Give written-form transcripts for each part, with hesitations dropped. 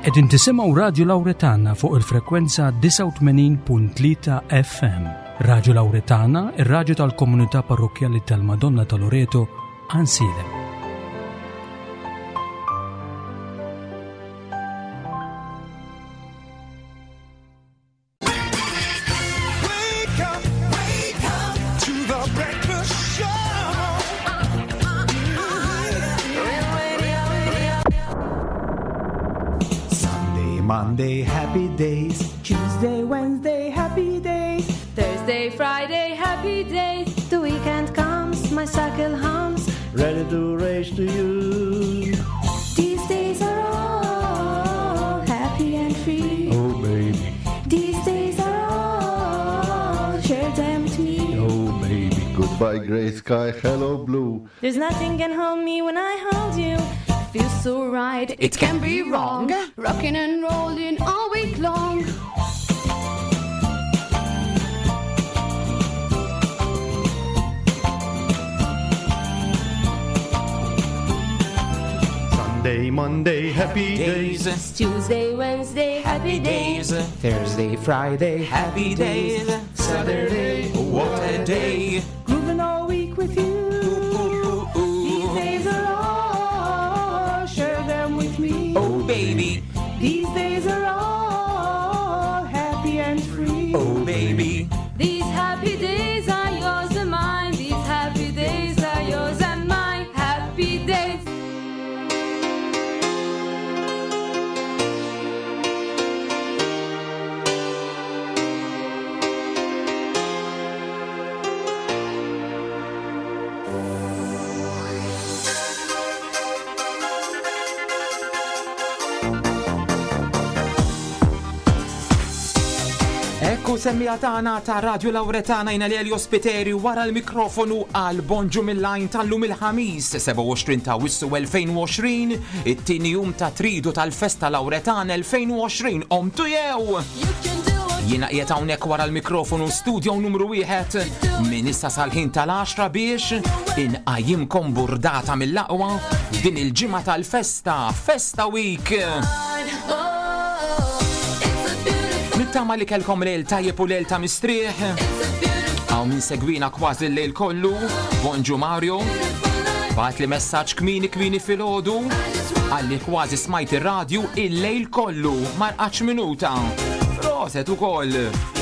Qegħdin tisimgħu Radio Lawretana fuq il-frekwenza 89.3 FM. Radio Lawretana, ir-radju tal-Komunità Parrokjali tal-Madonna ta' Loreto, Ansilem. Monday, happy days. Tuesday, Wednesday, happy days. Thursday, Friday, happy days. The weekend comes, my cycle hums, Ready to race to you. These days are all happy and free. Oh, baby. These days are all, share them with me. Oh, baby. Goodbye, gray sky. Hello, blue. There's nothing can hold me when I hold you. Feels so right, it can be wrong. Rocking and rolling all week long. Sunday, Monday, happy days. Tuesday, Wednesday, happy days. Thursday, Friday, happy days. Saturday, what a day. Grooving all week with you. These days are all, share them with me. Oh, baby. These days are all happy and free. Oh, baby. These happy days are yours and mine. These happy days are yours and mine. Happy days. Ekku semmija tagħna ta' Radio Lawretana jina li ospiteri wara l-mikrofonu għal bonġu mill-lajn tal-lum il-ħamis 27 ta' Wissu 2020, it-tieni jum ta' tridu tal-Festa Lawretana 2020 omtu jew! Jiena qiegħed hawnhekk wara l-mikrofonu studio numru 1 minn issa sal-ħin tal-10 biex inqajjimkom burdata mill-aqwa din il-ġimgħa tal-festa, Festa Week. Nittama li kelkom lejl tajjeb u lejl ta' mistrieħ. Għaw min segwina kważi l-lejl kollu. Bonġu Mario. Bat li messaġġ kmini fil-ħodu. Għalli kważi smajt ir-radju il-lejl kollu. Marqax minuta. Proset ukoll.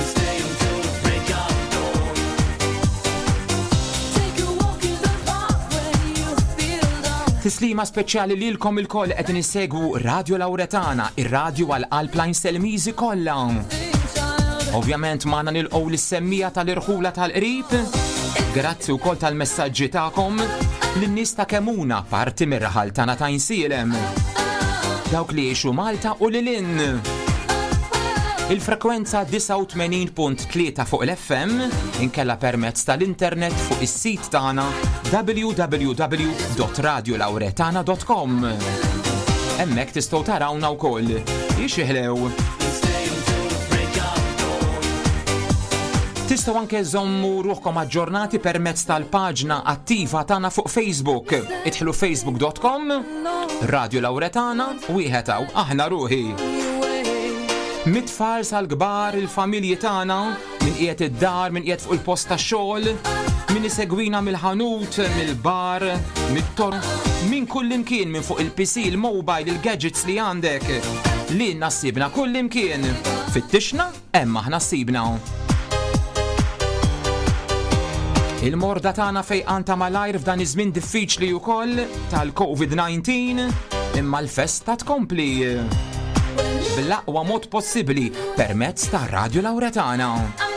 Tislima speċjali lilkom il-koll qed nissegwu Radio Lawretana, ir-radju għall-Alpline Selmiżi kollha. Ovvjament magħna nilqgħu lis-semmija tal-irħula tal-qrib. Grazzi wkoll tal-messaġġi tagħkom lin-nies ta' Kemuna parti mir-raħal tagħna ta' Insielem. Dawk li jgħixu Malta u lilin. Il-frekwenza 89.3 fuq l-FM inkella permezz tal-internet fuq is-sit tagħna www.radiolawretana.com. Hemmhekk tistgħu tarawna wkoll. Ixieħlew. Tistgħu anke żommu ruħkom aġġornati permezz tal-paġna attiva tagħna fuq Facebook. Idħlu facebook.com Radio Lawretana wieħed hawn aħna ruħi. Mit-tfal sal-kbar il-familji tagħna min qiegħed id-dar, min qiegħed fuq il-post tax-xogħol, min isegwina mill-ħanut, mill-bar, mit-tor, min kullimkien minn fuq il-PC, il-mobile, il-gadgets li għandek. Li nassibna kullimkien. Fittixna, hemm aħna ssibna. Il-morda tagħna fejqan ta' malajr f'dan iż-żmien diffiċli wkoll tal-COVID-19 imma l-festa tkompli. Bl-aqwa mod possibbli permezz ta' Radio Lawretana.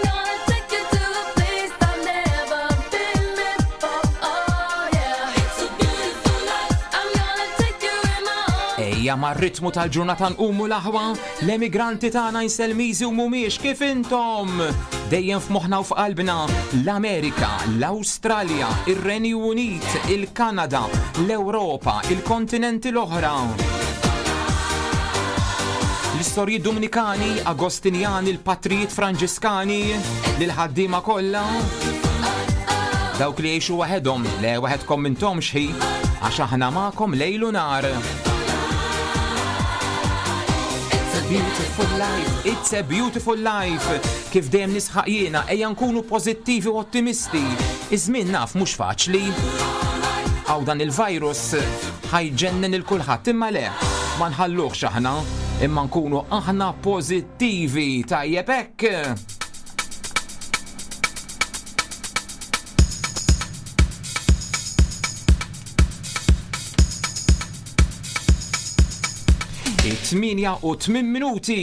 Ejja mar-ritmu tal-ġurnata nqumu l-aħwa, l-emigranti tagħna Inselmiżi u mhumiex kif intom. Dejjem f'moħħna u f'qalbna l-Amerika, l-Awstralja, ir-Renju Unit, il-Kanada, l-Ewropa, il-kontinenti l-oħra. L-istorji Dominikani, Agostinjani, il-Patrijiet Franġiskani, l-ħaddiema kollha. Dawk li jgħixu waħedhom, le waħedkom minnhom xi, għax aħna magħkom lejl u nar. beautiful life, it's a beautiful life. Kif dejjem nisħaq jiena ejja nkunu pożittivi u ottimisti. Iż-żmien naf mhux faċli. Għaw dan il-virus ħajġennen il-kulħadd imma le, ma nħalluhx aħna, imma nkunu aħna pożittivi tajjeb hekk. It-8 u 8 minuti.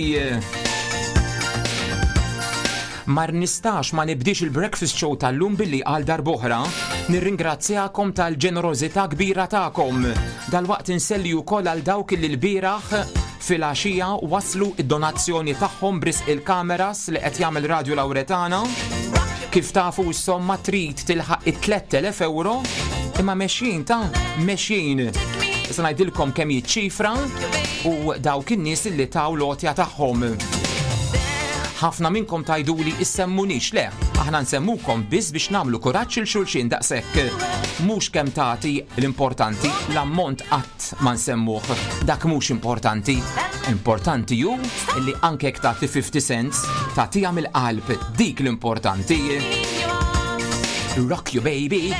Mar nistax ma nibdix il-breakfast show tal-lum billi għal darboħra. Nirringrazzjakom tal-ġenerozità kbira tagħkom. Dal-waqt inselli wkoll għal dawk li l-bieraħ fil-għaxija waslu id-donazzjoni tagħhom bris il-kameras li qed jagħmel Radio Lauretana. Kif tafu s-somma trid tilħaq it-3,000 euro, imma mexjin mexjin. Issa ngħidilkom kemm jiċċifra u dawk in-nies li taw lotja tagħhom. Ħafna minnkom tajduli issemmunix le, aħna nsemmukom biss biex nagħmlu kuraġġ il xulxin daqshekk. Mhux kemm tagħti l-importanti, l-ammont qatt ma nsemmuh, dak mhux importanti. Importanti hu li anke jekk tagħti 50 cents tagħtiha mill-qalb, dik l-importanti. Rock you baby.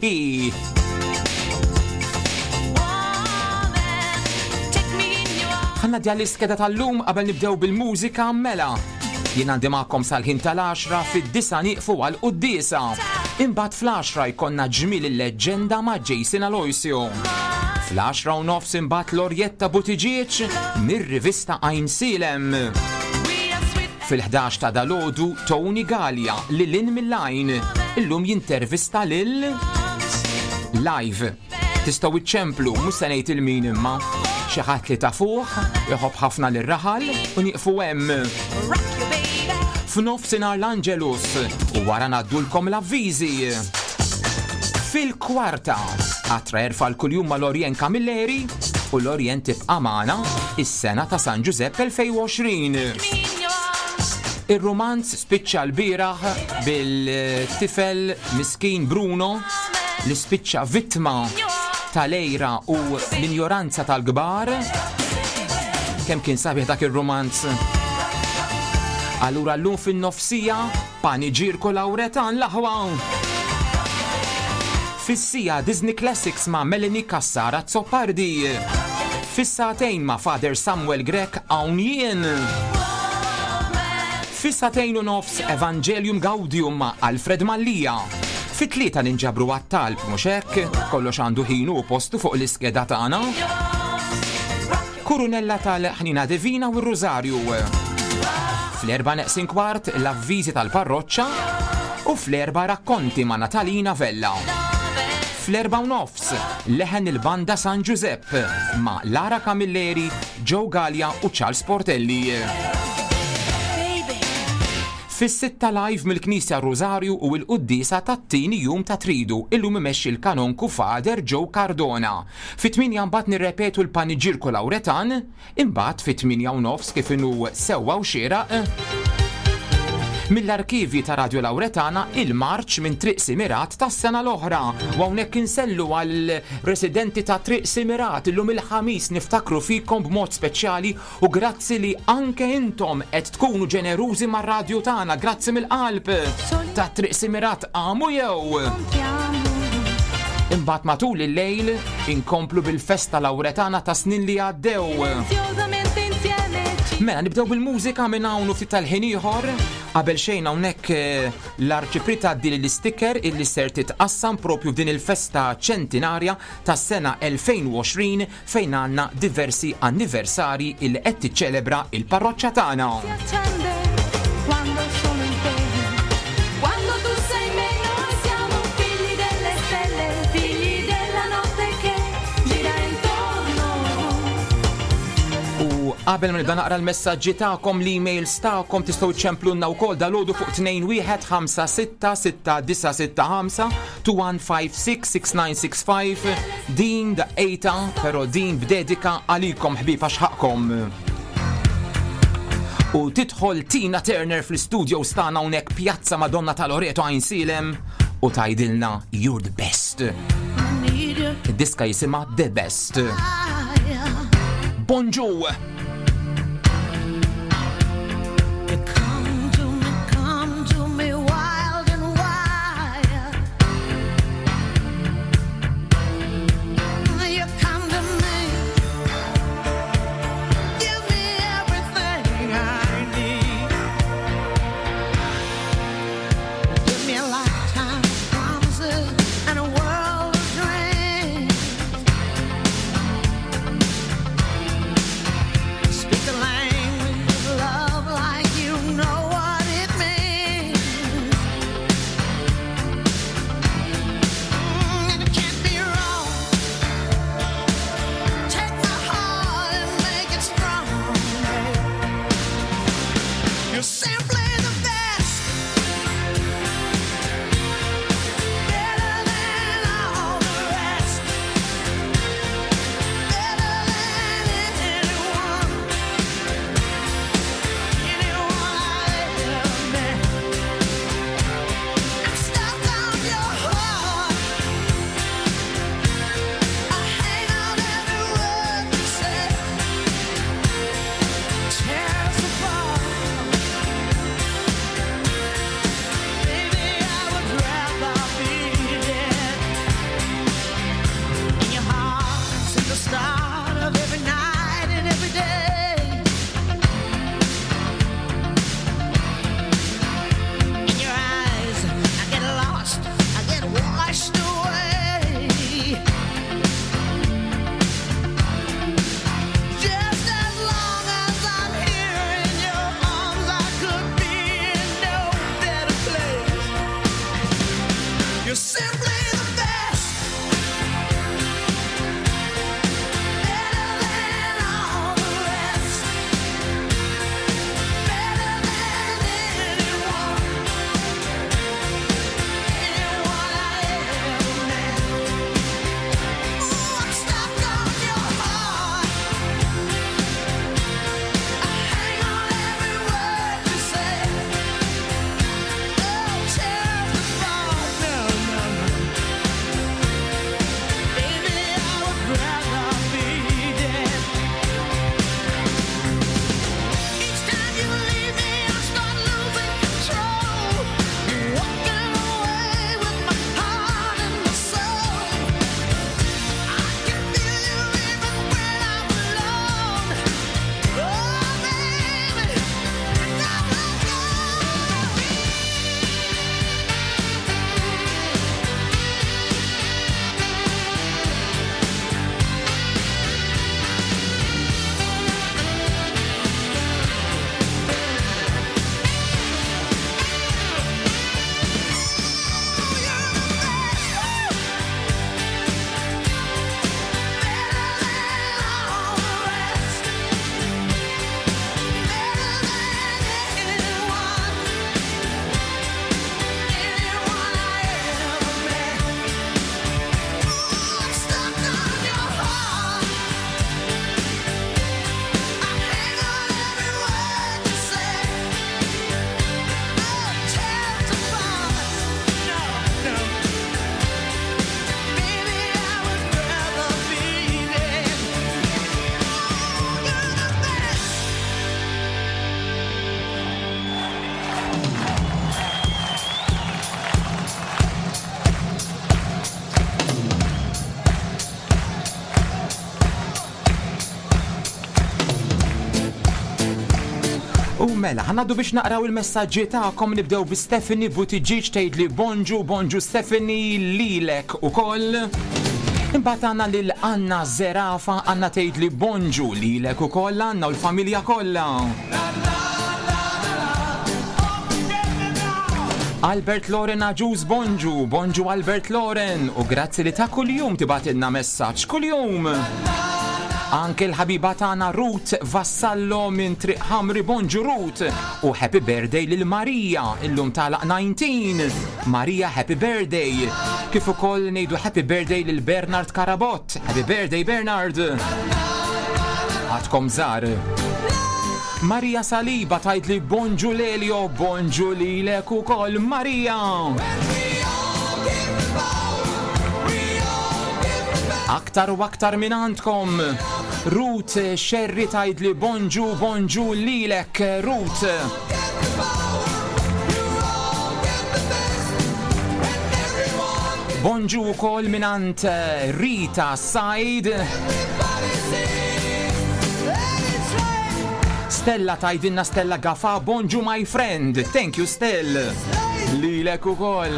Ħanna dja l-iskeda tal-lum qabel nibdew bil-mużika mela. Jien għandi magħkom sal-ħin tal-10 fid-9 nieqfu għal-qudiesa. Imbagħad fl-10 jkollna ġmiel il-leġġenda ma' Jason Aloisio. Fl-10:30 imbagħad Lorjetta Buttigieg mir-rivista Einsilem. Fil-11 ta' dalgħodu Tony Gallia li lin mill-lajn. Illum jintervista lil live. Tistgħu iċċemplu mhux se ngħid il-min imma. Xi ħadd li ta' fuq, joħob ħafna lir-raħal u nieqfu hemm. F'nofsinhar l-Angelus u wara ngħaddulkom l-avviżi. Fil-kwarta Atra erfa' l-kuljum mal-Lorien Camilleri u l-Lorien tibqa' magħna is-sena ta' San Giuseppe 2020. Ir-romanz spiċċa l-bieraħ bil-tifel miskin Bruno li spiċċa vittma tal-ejra u l-injoranza tal-kbar. Kemm kien sabiħ dak ir-romanz. Allura llum fin-nofsija Paniġirku Lauretan l-aħwa. Fis-sija Disney Classics ma' Melanie Cassara Zoppardi. Fis-satejn ma' Father Samuel Grek hawn jien. Fis-satejn u nofs Evangelium Gaudium ma' Alfred Mallija. Fit-tlieta ninġabru għat-talb mhux hekk, kollox għandu ħinu u postu fuq l-iskeda tagħna. Kurunella tal-Ħnina Divina u r-Rożarju. Fl-4:45 l-avviżi tal-parroċċa u fl-4 rakkonti ma' Natalina Vella. Fl-4:30 leħen il-banda San Giuseppe ma' Lara Camilleri, Joe Gallia u Charles Portelli. Fis-6 live mill-Knisja Rożarju u l-Qudiesa tat-tieni jum ta' Tridu, illum imexxi l-kanonku Father Joe Cardona. Fit-8 mbagħad nirrepetu l-Paniġirku Lauretan, imbagħad fit-8:30 kif inhu sewwa u xieraq. Mill-arkivji ta' Radio Lauretana il-marċ minn Triq Simirat tas-sena l-oħra. U hawnhekk insellu għal residenti ta' Triq Simirat illum il-ħamis niftakru fikom b'mod speċjali u grazzi li anke intom qed tkunu ġenerużi mar-radju tagħna. Grazzi mill-qalb ta' Triq Simirat għamu jew. Imbagħad matul il-lejl inkomplu bil-festa Lauretana ta' snin li għaddew. Mela nibdew bil-mużika minn hawn u ftit tal-ħin ieħor. Qabel xejn hawnhekk l-arċiprita dil l-isticker illi ser titqassam propju f'din il-festa ċentinarja tas-sena 2020 fejn għandna diversi anniversari il qed tiċċelebra il-parroċċa tagħna. Qabel ma nibda naqra l-messaġġi tagħkom l-emails tagħkom tistgħu ċemplunna wkoll dalgħodu fuq 2156-665-2156-6965 din daqqa però din b'dedika għalikom ħbieb għax ħaqkom. U tidħol Tina Turner fl-istudio stana hawnhekk Pjazza Madonna ta' Loreto Einsilem u tgħidilna You're the best. Id-diska jisimha The Best. Bonjour. U mela, ħanaddu biex naqraw il-messagġi ta'kom nibdew bi Stephanie Buttigieg tgħidli bonġu Stephanie lilek ukoll. Imbagħad għandna lil Anna Zerafa Anna tgħidli bonġu lilek ukoll Anna u l-familja kollha. Albert Loren Aġuż bonġu Albert Loren u grazzi li ta' kuljum tibatilna messaġġ kuljum. Anke l-ħabiba tagħna Ruth Vassallo minn Triq Ħamri bonġu Ruth u happy birthday lil Marija illum tagħlaq 19. Marija happy birthday. Kif ukoll ngħidu happy birthday lil Bernard Karabot. Happy birthday Bernard. Għadkom żgħar. Marija Saliba tgħidli bonġu Lelio, bonġu lilek ukoll Marija. Aktar u aktar minn għandkom. Ruth Sherry tgħidli bonġu lilek Ruth. Bonġu wkoll minn għand Rita Said. Stella tgħidilna Stella Gafa bonġu my friend. Thank you Stell. Lilek ukoll.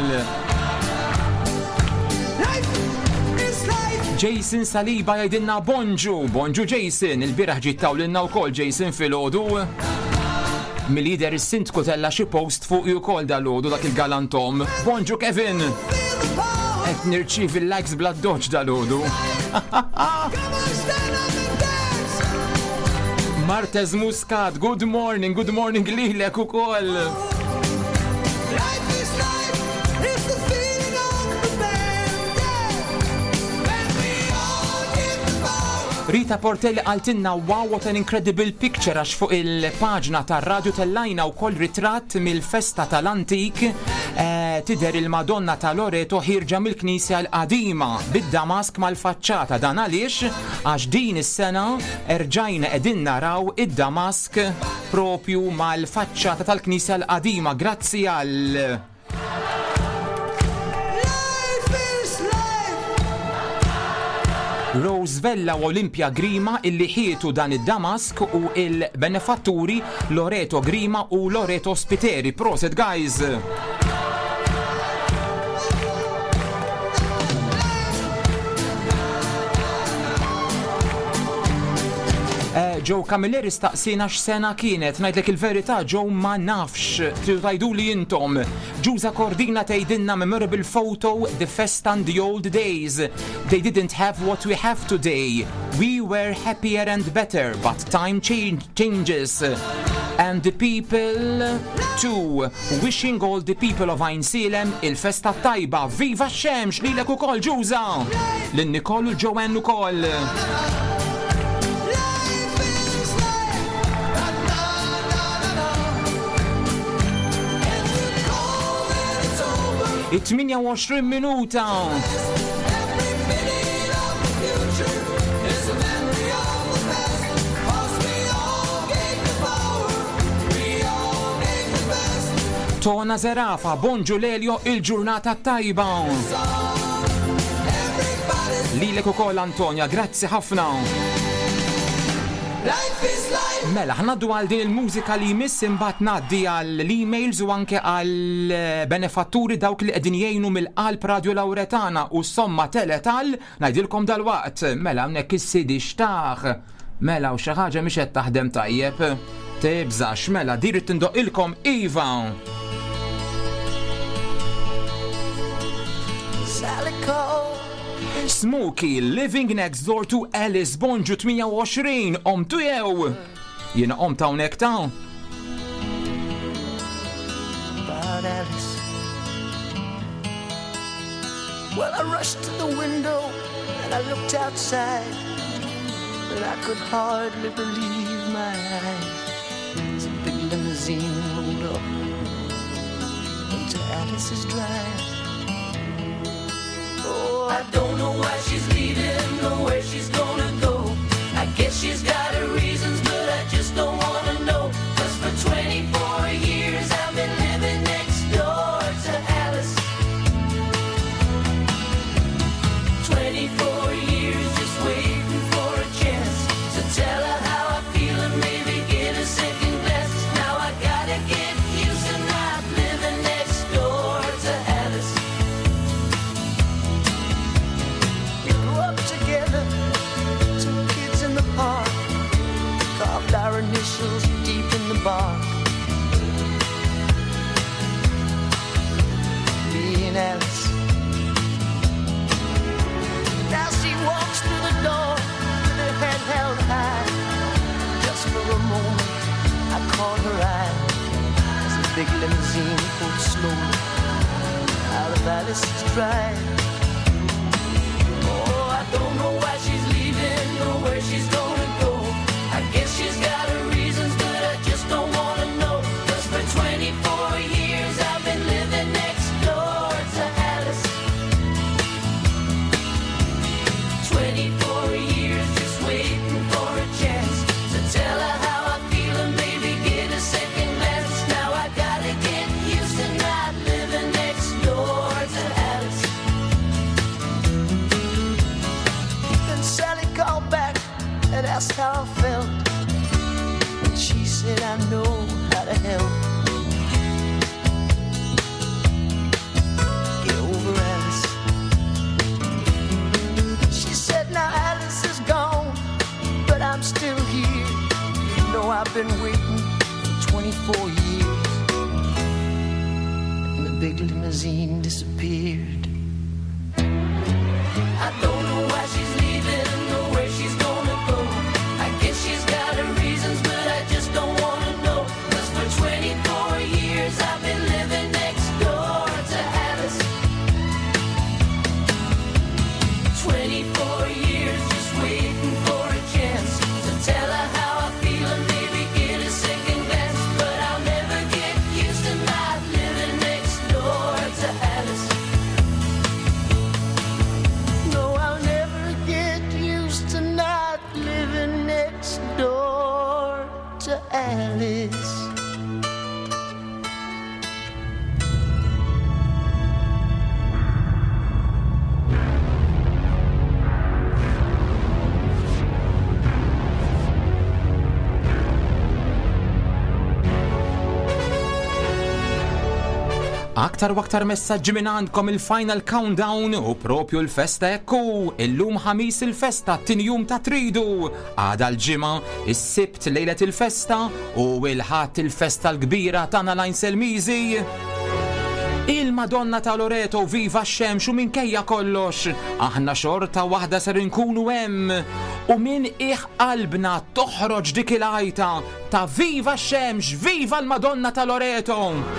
Jason Saliba jgħidilna bonġu Jason, il-biraħ ġittaw lilna wkoll Jason fil-ħodu. Mill-lider is-sindku tella xi post fuq ukoll dal-ħodu dak il-galantom. Bonġu Kevin. Qed nirċiev il-likes bla doċ dal-ħodu. Martez Muscat, good morning lilek ukoll. Rita Portelli għaltinna wow what an incredible picture għax fuq il-paġna tar-radju tellajna wkoll ritratt mill-festa tal-antik tidher il-Madonna ta' Loreto ħirġa mill-Knisja l-qadima bid-damask mal-faċċata dan għaliex għax din is-sena erġajna qegħdin naraw id-damask propju mal-faċċata tal-Knisja l-qadima grazzi għal Rosevella u Olimpia Grima illi ħietu dan id-damask u il-benefatturi Loreto Grima u Loreto Spiteri. Proset guys! Joe Camilleri staqsina x'sena kienet, ngħidlek il-verità Joe ma nafx, tridu tgħiduli intom. Ġuża Cordina tgħidilna memorable photo the festa and the old days. They didn't have what we have today. We were happier and better, but time changes. And the people too. Wishing all the people of Ainsilem il-festa tajba. Viva x-xemx lilek ukoll Ġuża. Lin-Nikol u Joanne ukoll. It-28 minuta. Tona Zerafa, bonġu Lelio, il-ġurnata tajba. Lilek ukoll Antonja, grazzi ħafna. Mela, ħnaddu għal din il-mużika li jmiss imbagħad ngħaddi għal emails u anke għal benefatturi dawk li qegħdin jgħinu mill-qalb Radio Lauretana u somma teletal ngħidilkom dal-waqt. Mela hawnhekk is-sidi xtaħ. Mela u xi ħaġa mhix qed taħdem tajjeb. Tibżax, mela dirit tindoqilkom Iva. Smokey, living next door to Alice, bonġu 28, omtu jew. Jiena omta hawnhekk ta' About Alice. Well, I rushed to the window and I looked outside, and I could hardly believe my eyes. As a big limousine rolled up into Alice's drive. Oh, I don't know why she's leaving or where she's gonna go. I guess she's got her reasons, but I just don't wanna know. 'Cause for 24 years I've been living next door to Alice. 24 years just waiting for a chance to tell her how I feel and maybe get a second glance. Now slowly out of Alice's drive. Oh, I don't know why she's leaving or where she's gonna go. I guess she's got her reasons, but I just don't wanna know. 'Cause for 24 years I've been living next door to Alice. 24 years just waiting for a chance to tell her how I feel and maybe get a second glance. Now I gotta get used to not living next door to Alice. Then Sally called back and asked how I felt, and she said I know how to help. Get over Alice. She said now Alice is gone, but I'm still here. You know I've been waiting for 24 years. And the big limousine disappeared. I don't know why she's leaving or where she's gonna go. I guess she's got her reasons, but I just don't wanna know. 'Cause for 24 years I've been living next door to Alice. 24 years just waiting for a chance to tell her how I feel and maybe get a second glance. But I'll never get used to not living next door to Alice. No, I'll never get used to not living next door to Alice. Aktar u aktar messaġġi minn għandkom il-final countdown u propju l-festa ekku. Illum ħamis il-festa t-tieni jum ta' tridu. Għada l-ġimgħa, is-sibt lejlet il-festa u il-ħadd il-festa l-kbira tagħna lajn Selmiżi. Il-Madonna ta' Loreto, viva x-xemx u minkejja kollox. Aħna xorta waħda ser inkunu hemm. U min qalbna toħroġ dik il-għajta ta' viva x-xemx, viva l-Madonna ta' Loreto.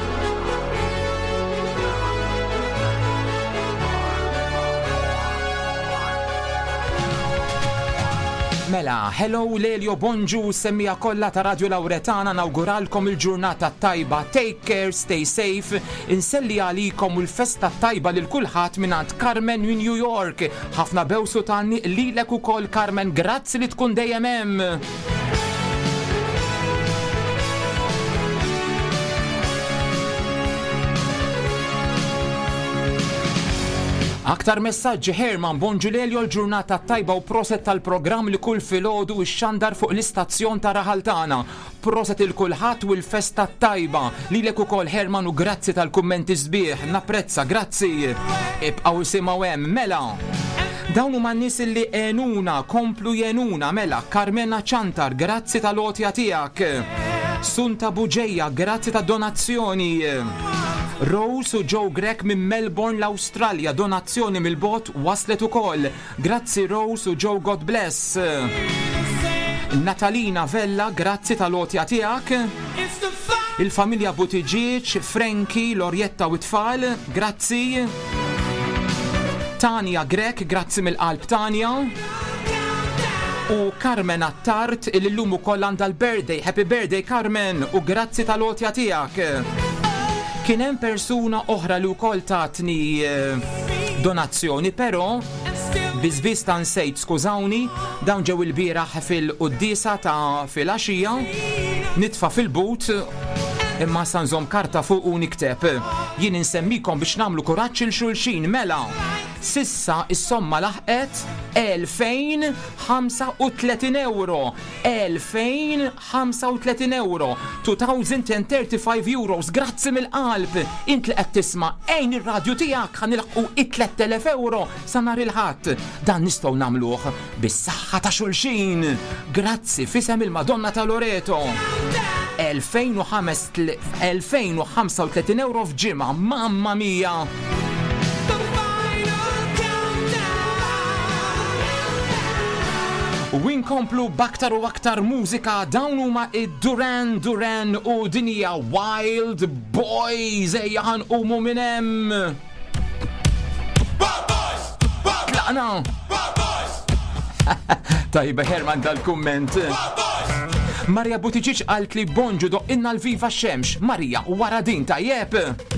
Mela, hello Lelio Bonġu, semmija kollha ta' Radio Lawretana, nawguralkom il-ġurnata tajba, take care, stay safe, inselli għalikom il-festa tajba lil kulħadd mingħand Carmen minn New York. Ħafna bewsu tanni lilek ukoll Carmen, grazzi li tkun dejjem hemm. Aktar messaġġi Herman Bonġulelio l-ġurnata tajba u proset tal-programm li kull filgħodu ix-xandar fuq l-istazzjon ta' Raħaltana. Proset il-kulħadd u l-festa tajba. Lilek ukoll Herman u grazzi tal-kummenti sbieħ. Napprezza, grazzi. Ibqgħu isimgħu hemm mela. Dawn huma n-nies li għenuna, komplu jenuna mela. Carmena Ċantar, grazzi tal-għotja tiegħek. Sunta Buġejja, grazzi tad-donazzjoni. Rose u Joe Grek minn Melbourne l-Awstralja, donazzjoni mill-bot waslet ukoll. Grazzi Rose u Joe, God bless. Natalina Vella, grazzi tal-għotja tiegħek. Il-familja Butiġiċ, Franki, Lorjetta u tfal, grazzi. Tanja Grek, grazzi mill-qalb Tanja. U Carmen Attart, il-lum ukoll għandha l-birthday, happy birthday Carmen, u grazzi tal-għotja tiegħek. Kien hemm persuna oħra li wkoll tatni donazzjoni, però biżbiż ta' nsejt, skużawni, dawn ġew il-bieraħ fil-qudiesa ta' filgħaxija, nitfa' fil-but imma sanżom karta fuq u nikteb. Jien insemmikom biex nagħmlu kuraġġ il xulxin mela. Sissa is-somma laħqet 2035 euro. 2035 euro. 2035 euros. Grazzi mill-qalb. Int li qed tisma' ejn ir-radju tiegħek ħanilħqu 3000 euro sa nhar il-ħadd. Dan nistgħu nagħmluh bis-saħħa ta' xulxin. Grazzi fisem il-Madonna ta' Loreto. 2035 euro f'ġimgħa, mamma mia! U inkomplu b'aktar u aktar mużika dawn huma id-Duran Duran u dinija Wild Boys ejja ħanqumu minn hemm. Tlaqna! Tajba Herman dal-kumment. Marja Butiċiċ qalt li Bonġu doqqinna l-viva x-xemx. Marja, wara din tajjeb.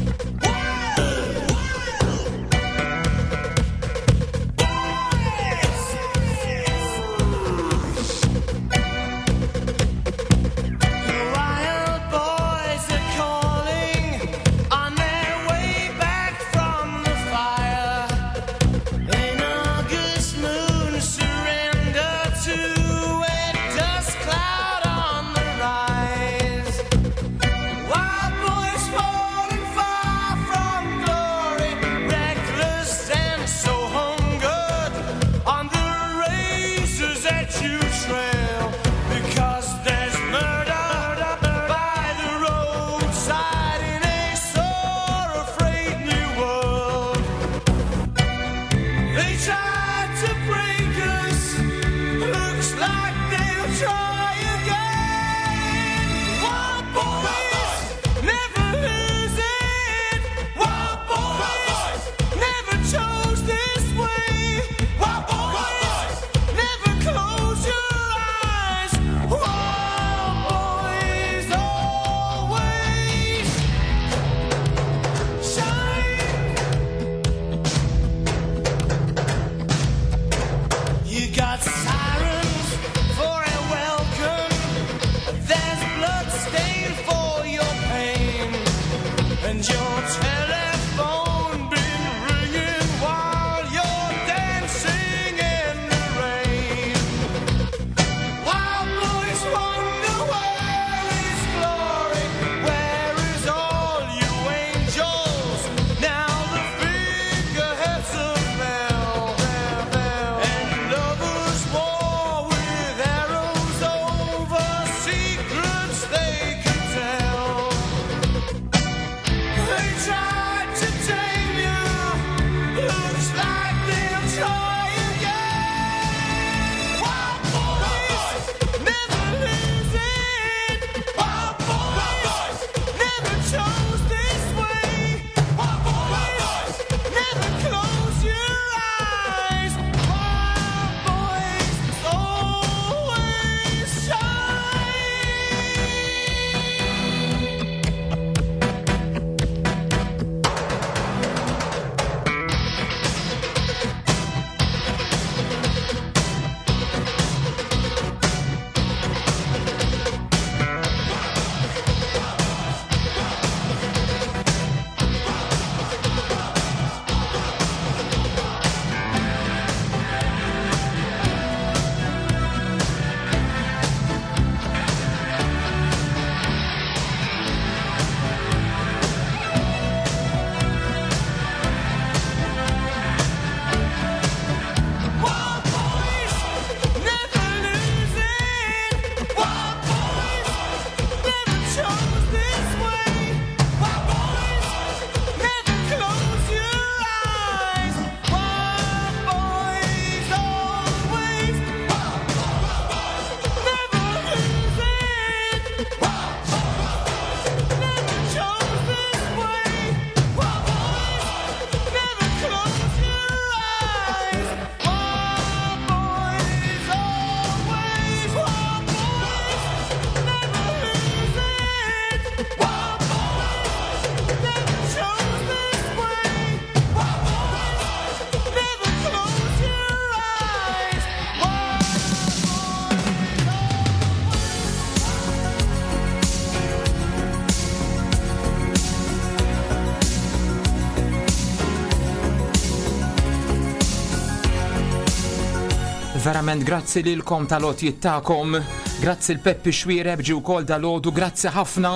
Verament grazzi lilkom tal-għotjiet tagħkom, grazzi l-Peppi Xwiereb ġi wkoll dal-għodu, grazzi ħafna.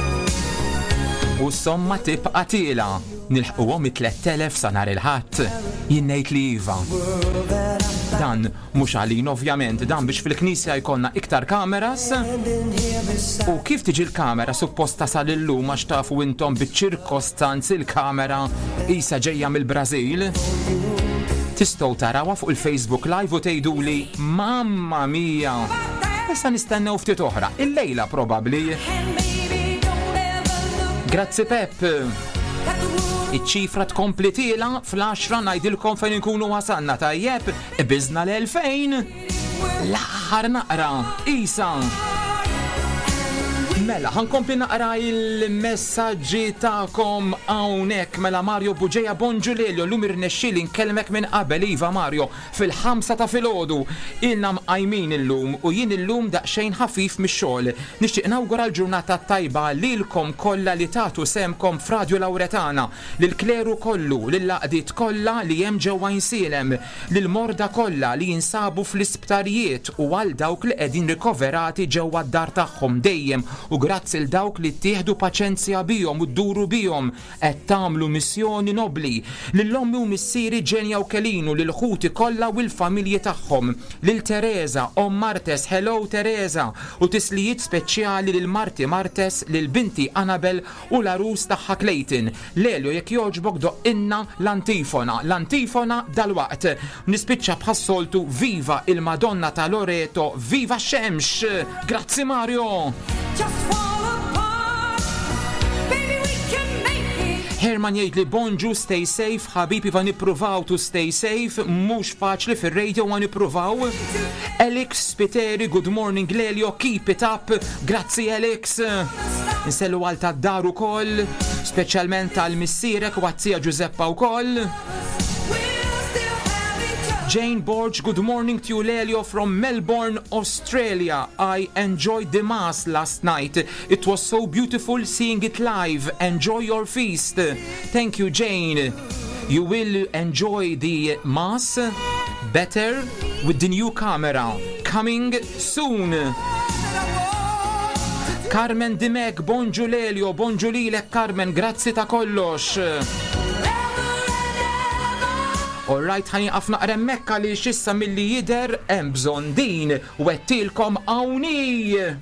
U somma tibqa' tiela, nilħquhom 3,000 sa nhar il-Ħadd. Jien ngħid li iva. Dan mhux għalin ovvjament, dan biex fil-Knisja jkollna iktar kameras. U kif tiġi l-kamera suppost tasal illum għax tafu intom biċ-ċirkostanzi l-kamera isa ġejja mill-Brażil. Tistgħu tarawha fuq il-Facebook Live u tgħiduli mamma mia. Issa nistennew ftit oħra, il-lejla probabbli. Grazzi Pep. Iċ-ċifra tkompli tiela fl-10 ngħidilkom fejn inkunu wasalna tajjeb, biżna l-2000. L-aħħar naqra, Isa. Mela, ħankompli naqra il-messaġġi ta'kom hawnhekk. Mela Mario Buġeja Bonġulelio llum irnexxieli nkellmek minn qabel Iva Mario fil-5 ta' filgħodu. Ilna mqajmin illum u jien illum daqsxejn ħafif mix-xogħol. Nixtieq nawgura l-ġurnata tajba lilkom kollha li tagħtu semkom f'Radju Lawretana, lill-kleru kollu, lill-laqdiet kollha li hemm ġewwa Insielem, lill-morda kollha li jinsabu fl-isptarijiet u għal dawk li qegħdin rikoverati ġewwa d-dar tagħhom dejjem. U grazzi l dawk li ttieħdu paċenzja bihom u dduru bihom qed tagħmlu missjoni nobli. Lill-ommi u missieri Ġenja u Kelinu, lil ħuti kollha u l-familji tagħhom. Lil Teresa, Om Martes, hello Teresa, u tislijiet speċjali lil Marti Martes, lil binti Annabel u l-arus tagħha Clayton. Lelio jekk jogħġbok doqqinna l-antifona dal-waqt. Nispiċċa bħas-soltu viva il-Madonna ta' Loreto, viva x-xemx. Grazzi Mario. Herman jgħid li bonġu, stay safe, ħabibi va nippruvaw to stay safe, mhux faċli fir-radio ma nippruvaw. Alex Spiteri, good morning Lelio, keep it up, grazzi Alex. Nsellu għal tad-dar ukoll, speċjalment għal missierek Wazzija Giuseppa wkoll. Jane Borge, good morning to you Lelio from Melbourne, Australia. I enjoyed the mass last night. It was so beautiful seeing it live. Enjoy your feast. Thank you Jane. You will enjoy the mass better with the new camera coming soon. Carmen Dimek, bonġu Lelio, bonġu lilek Carmen, grazzi ta' kollox. Alright, ħani qaf naqra hemmhekk li xissa milli jidher hemm bżonn din wettilkom hawnhi.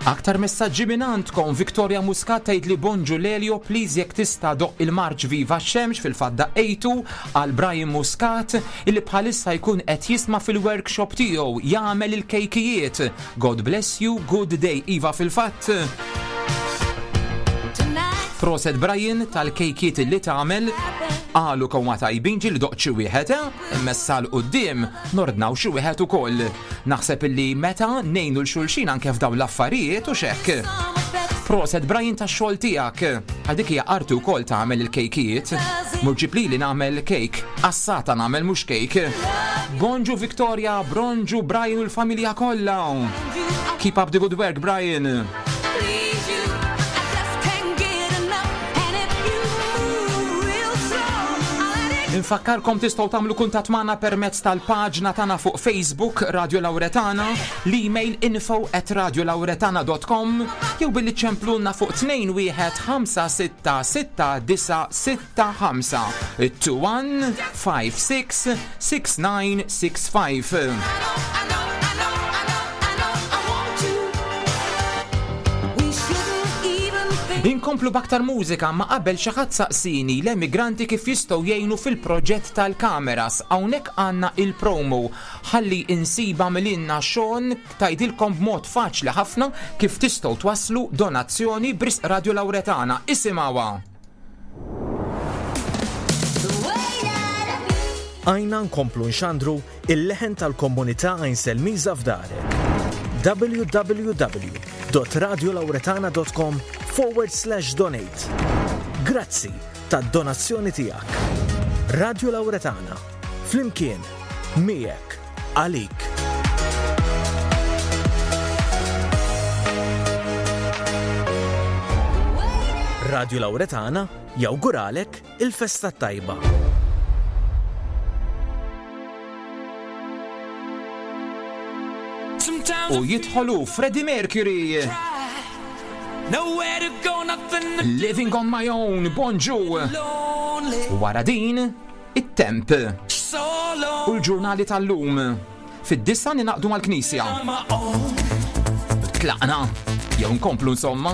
Aktar messaġġi minn għandkom, Victoria Muscat tgħid li bonġu Lelio, please jekk tista' doq il-marġ Viva Xemx fil-fadda Ejtu għal Brian Muscat illi bħalissa jkun qed jisma' fil-workshop tiegħu jagħmel il-kejkijiet. God bless you, good day Iva fil-fatt. Proset Brian tal-kejkiet illi tagħmel qalu kowma tajbin ġil doq xi wieħed, immessa l qudiem nordnaw xi wieħed ukoll. Naħseb illi meta ngħinu l-xulxin anke f'dawn l-affarijiet u xekk. Proset Brian tax-xogħol tiegħek. Ħadik hija arti wkoll tagħmel il-kejkiet. Murġibli li nagħmel kejk, assata nagħmel mhux kejk. Bonġu Victoria, bronġu Brian u l-familja kollha. Keep up the good work, Brian. Infakkarkom tistgħu tagħmlu kuntatt magħna permezz tal-paġna tagħna fuq Facebook Radio Lauretana, l-email info@radiolauretana.com jew billi ċemplunna fuq 215666965 21566965. Inkomplu baktar mużika ma qabel xi ħadd saqsini l-emigranti kif jistgħu jgħinu fil-proġett tal-kameras. Hawnhekk għandna il-promo ħalli insiba mill-inna Sean tgħidilkom b'mod faċli ħafna kif tistgħu twasslu donazzjoni b'risq Radio Lauretana. Isimgħuha. Għajna nkomplu nxandru il-leħen tal-komunità Għajn Selmiża f'darek. www.radiolauretana.com/donate. Grazzi tad-donazzjoni tiegħek. Radio Lauretana. Flimkien miegħek għalik. Radio Lauretana jawguralek il-festa tajba. U jidħolu Freddie Mercury. Living on my own, bonġu. Wara din, it-temp. U l-ġurnali tal-lum. Fid-dissa ninaqdu mal-Knisja. Tlaqna, jew nkomplu insomma.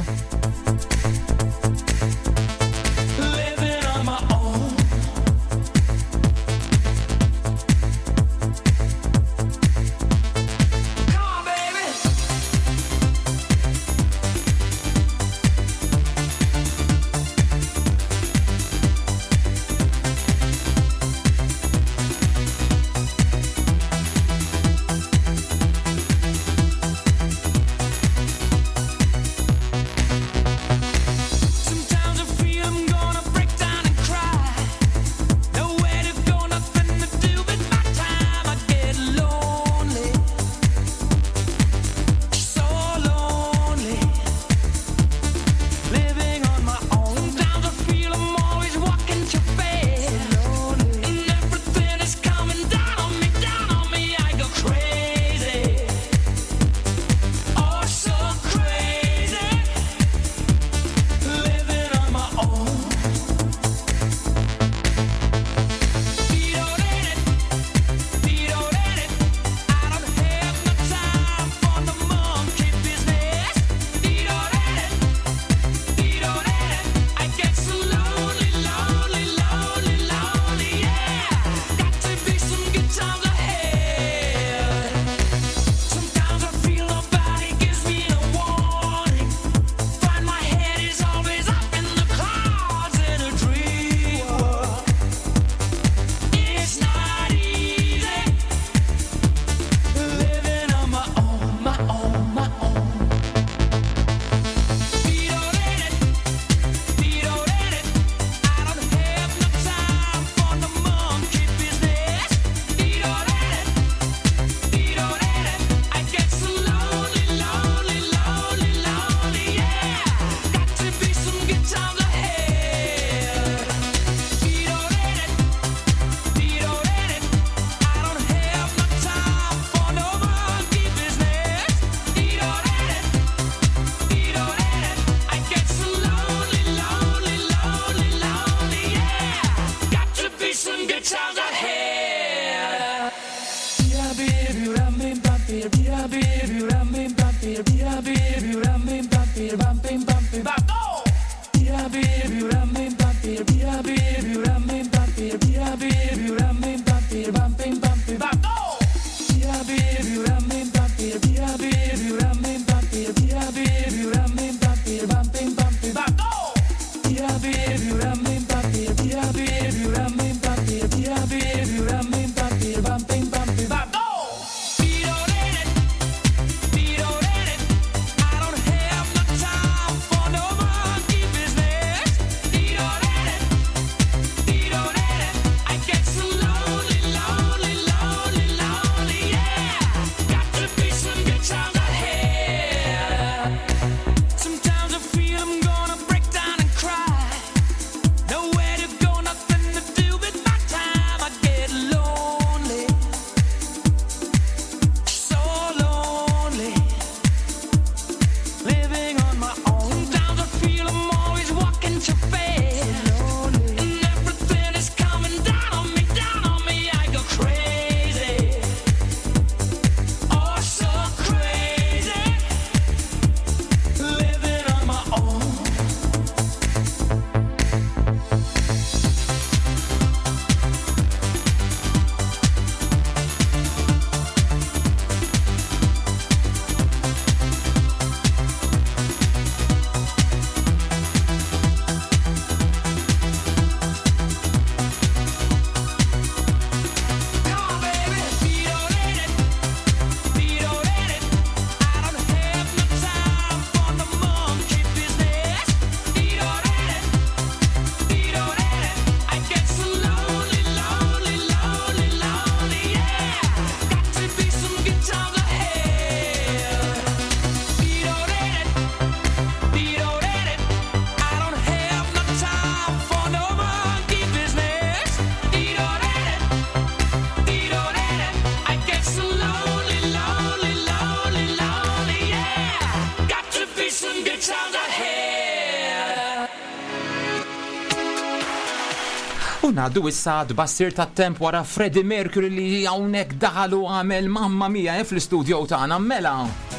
U ngħaddu issa tbassir tat-temp wara Freddie Mercury li hawnhekk daħal u għamel mamma mia fl-istudju tagħna mela.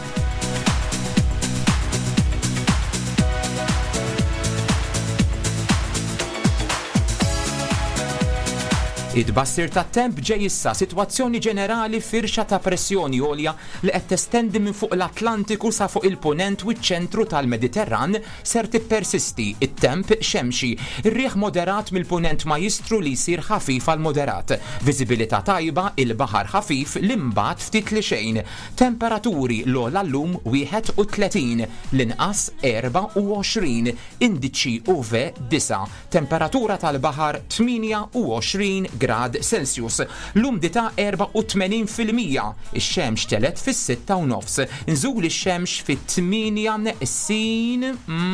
Id-bassir tat-temp ġej issa sitwazzjoni ġenerali firxa ta' pressjoni għolja li qed testendi minn fuq l-Atlantiku sa fuq il-punent u ċ-ċentru tal-Mediterran ser tippersisti. It-temp xemxi, ir-riħ moderat mill-punent Majistru li jsir ħafif għal moderat. Viżibilità tajba, il-baħar ħafif l-imbagħad ftit li xejn. Temperaturi l-ogħla llum 31, l-inqas 24, indiċi UV 9, temperatura tal-baħar 28 grad Celsius, l-umdità 84%, ix-xemx telet fis-6:30, nżul ix-xemx fit-8 sin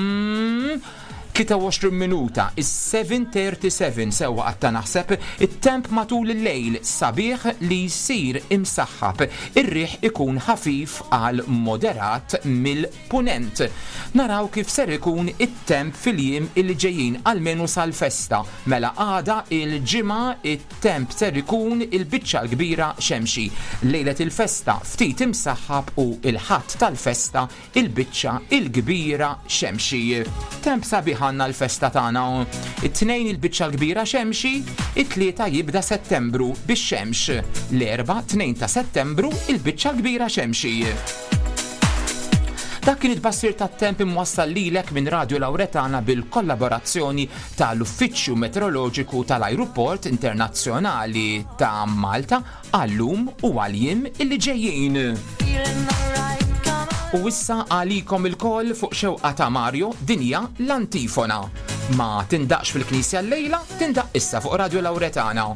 23 minuta, is-7:37 sewwa qatta naħseb, it-temp matul il-lejl sabiħ li jsir imsaħħab, ir-riħ ikun ħafif għal moderat mill-punent. Naraw kif ser ikun it-temp fil-jiem il ġejjin almenu sal-festa. Mela għada il-ġimgħa it-temp ser ikun il-biċċa l-kbira xemxi. Lejlet il-festa ftit imsaħħab u il-ħadd tal-festa il-biċċa il-kbira xemxi. Temp sabiħ għanna l-festa tagħna. It-tnejn il-biċċa l-kbira xemxi, it-tlieta jibda Settembru bix-xemx. L-erba' 2 ta' Settembru il-biċċa l-kbira xemxi. Dak kien it-bassir tat-temp imwassal lilek minn Radio Lawretana bil-kollaborazzjoni tal-Uffiċċju Meteoroloġiku tal-Ajruport Internazzjonali ta' Malta għallum u għal-jiem illi ġejjin. U issa għalikom il-koll fuq xewqa ta' Mario dinja l-antifona. Ma tindaqx fil-Knisja l-lejla, tindaq issa fuq Radio Lawretana.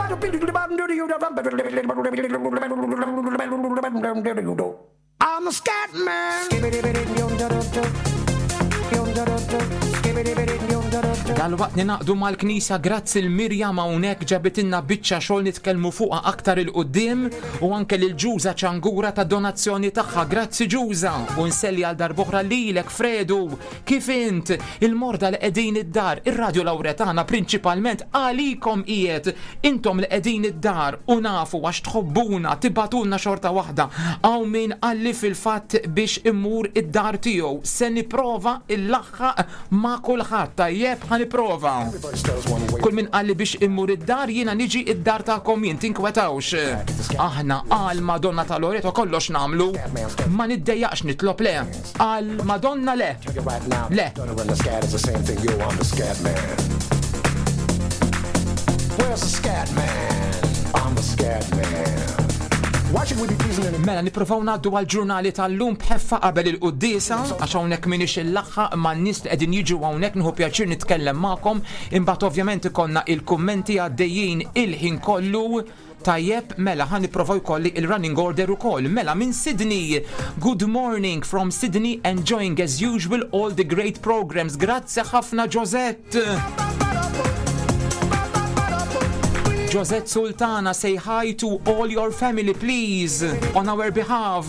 I'm a scat man. Dal-waqt ninaqdu mal-Knisja grazzi l-Mirjam hawnhekk ġabitilna biċċa xogħol nitkellmu fuqha aktar il-qudiem u anke lil Ġuża Ċangura ta' donazzjoni tagħha. Grazzi Ġuża u nselli għal darb'oħra lilek Fredu. Kif int il-morda li qegħdin id-dar, ir-Radju Lawretana prinċipalment għalikom qiegħed intom li qegħdin id-dar u nafu għax tħobbuna tibatulna xorta waħda. Hawn min qalli fil-fatt biex immur id-dar tiegħu se nipprova il-laħħaq ma' kulħadd tajjeb ħaniprova. Kull min qalli biex immur id-dar jiena niġi id-dar tagħkom jien tinkwetawx. Aħna għal Madonna ta' Loreto kollox nagħmlu ma niddejjaqx nitlob le. Għal Madonna le. Le. Where's the scat man? I'm the scat man. Why should we be pleasing in Mela nippruvaw ngħaddu għall-ġurnali tal-lum bħeffa qabel il-qudiesa għax hawnhekk minix il-laħħaq man-nies li qegħdin jiġu hawnhekk nieħu pjaċir nitkellem magħkom imbagħad ovvjament ikollna il-kummenti għaddejjin il-ħin kollu. Tajjeb, mela ħan nipprovaw jkolli il-running order ukoll. Mela minn Sydney. Good morning from Sydney, enjoying as usual all the great programs. Grazzi ħafna Josette. Josette Sultana, say hi to all your family, please, on our behalf.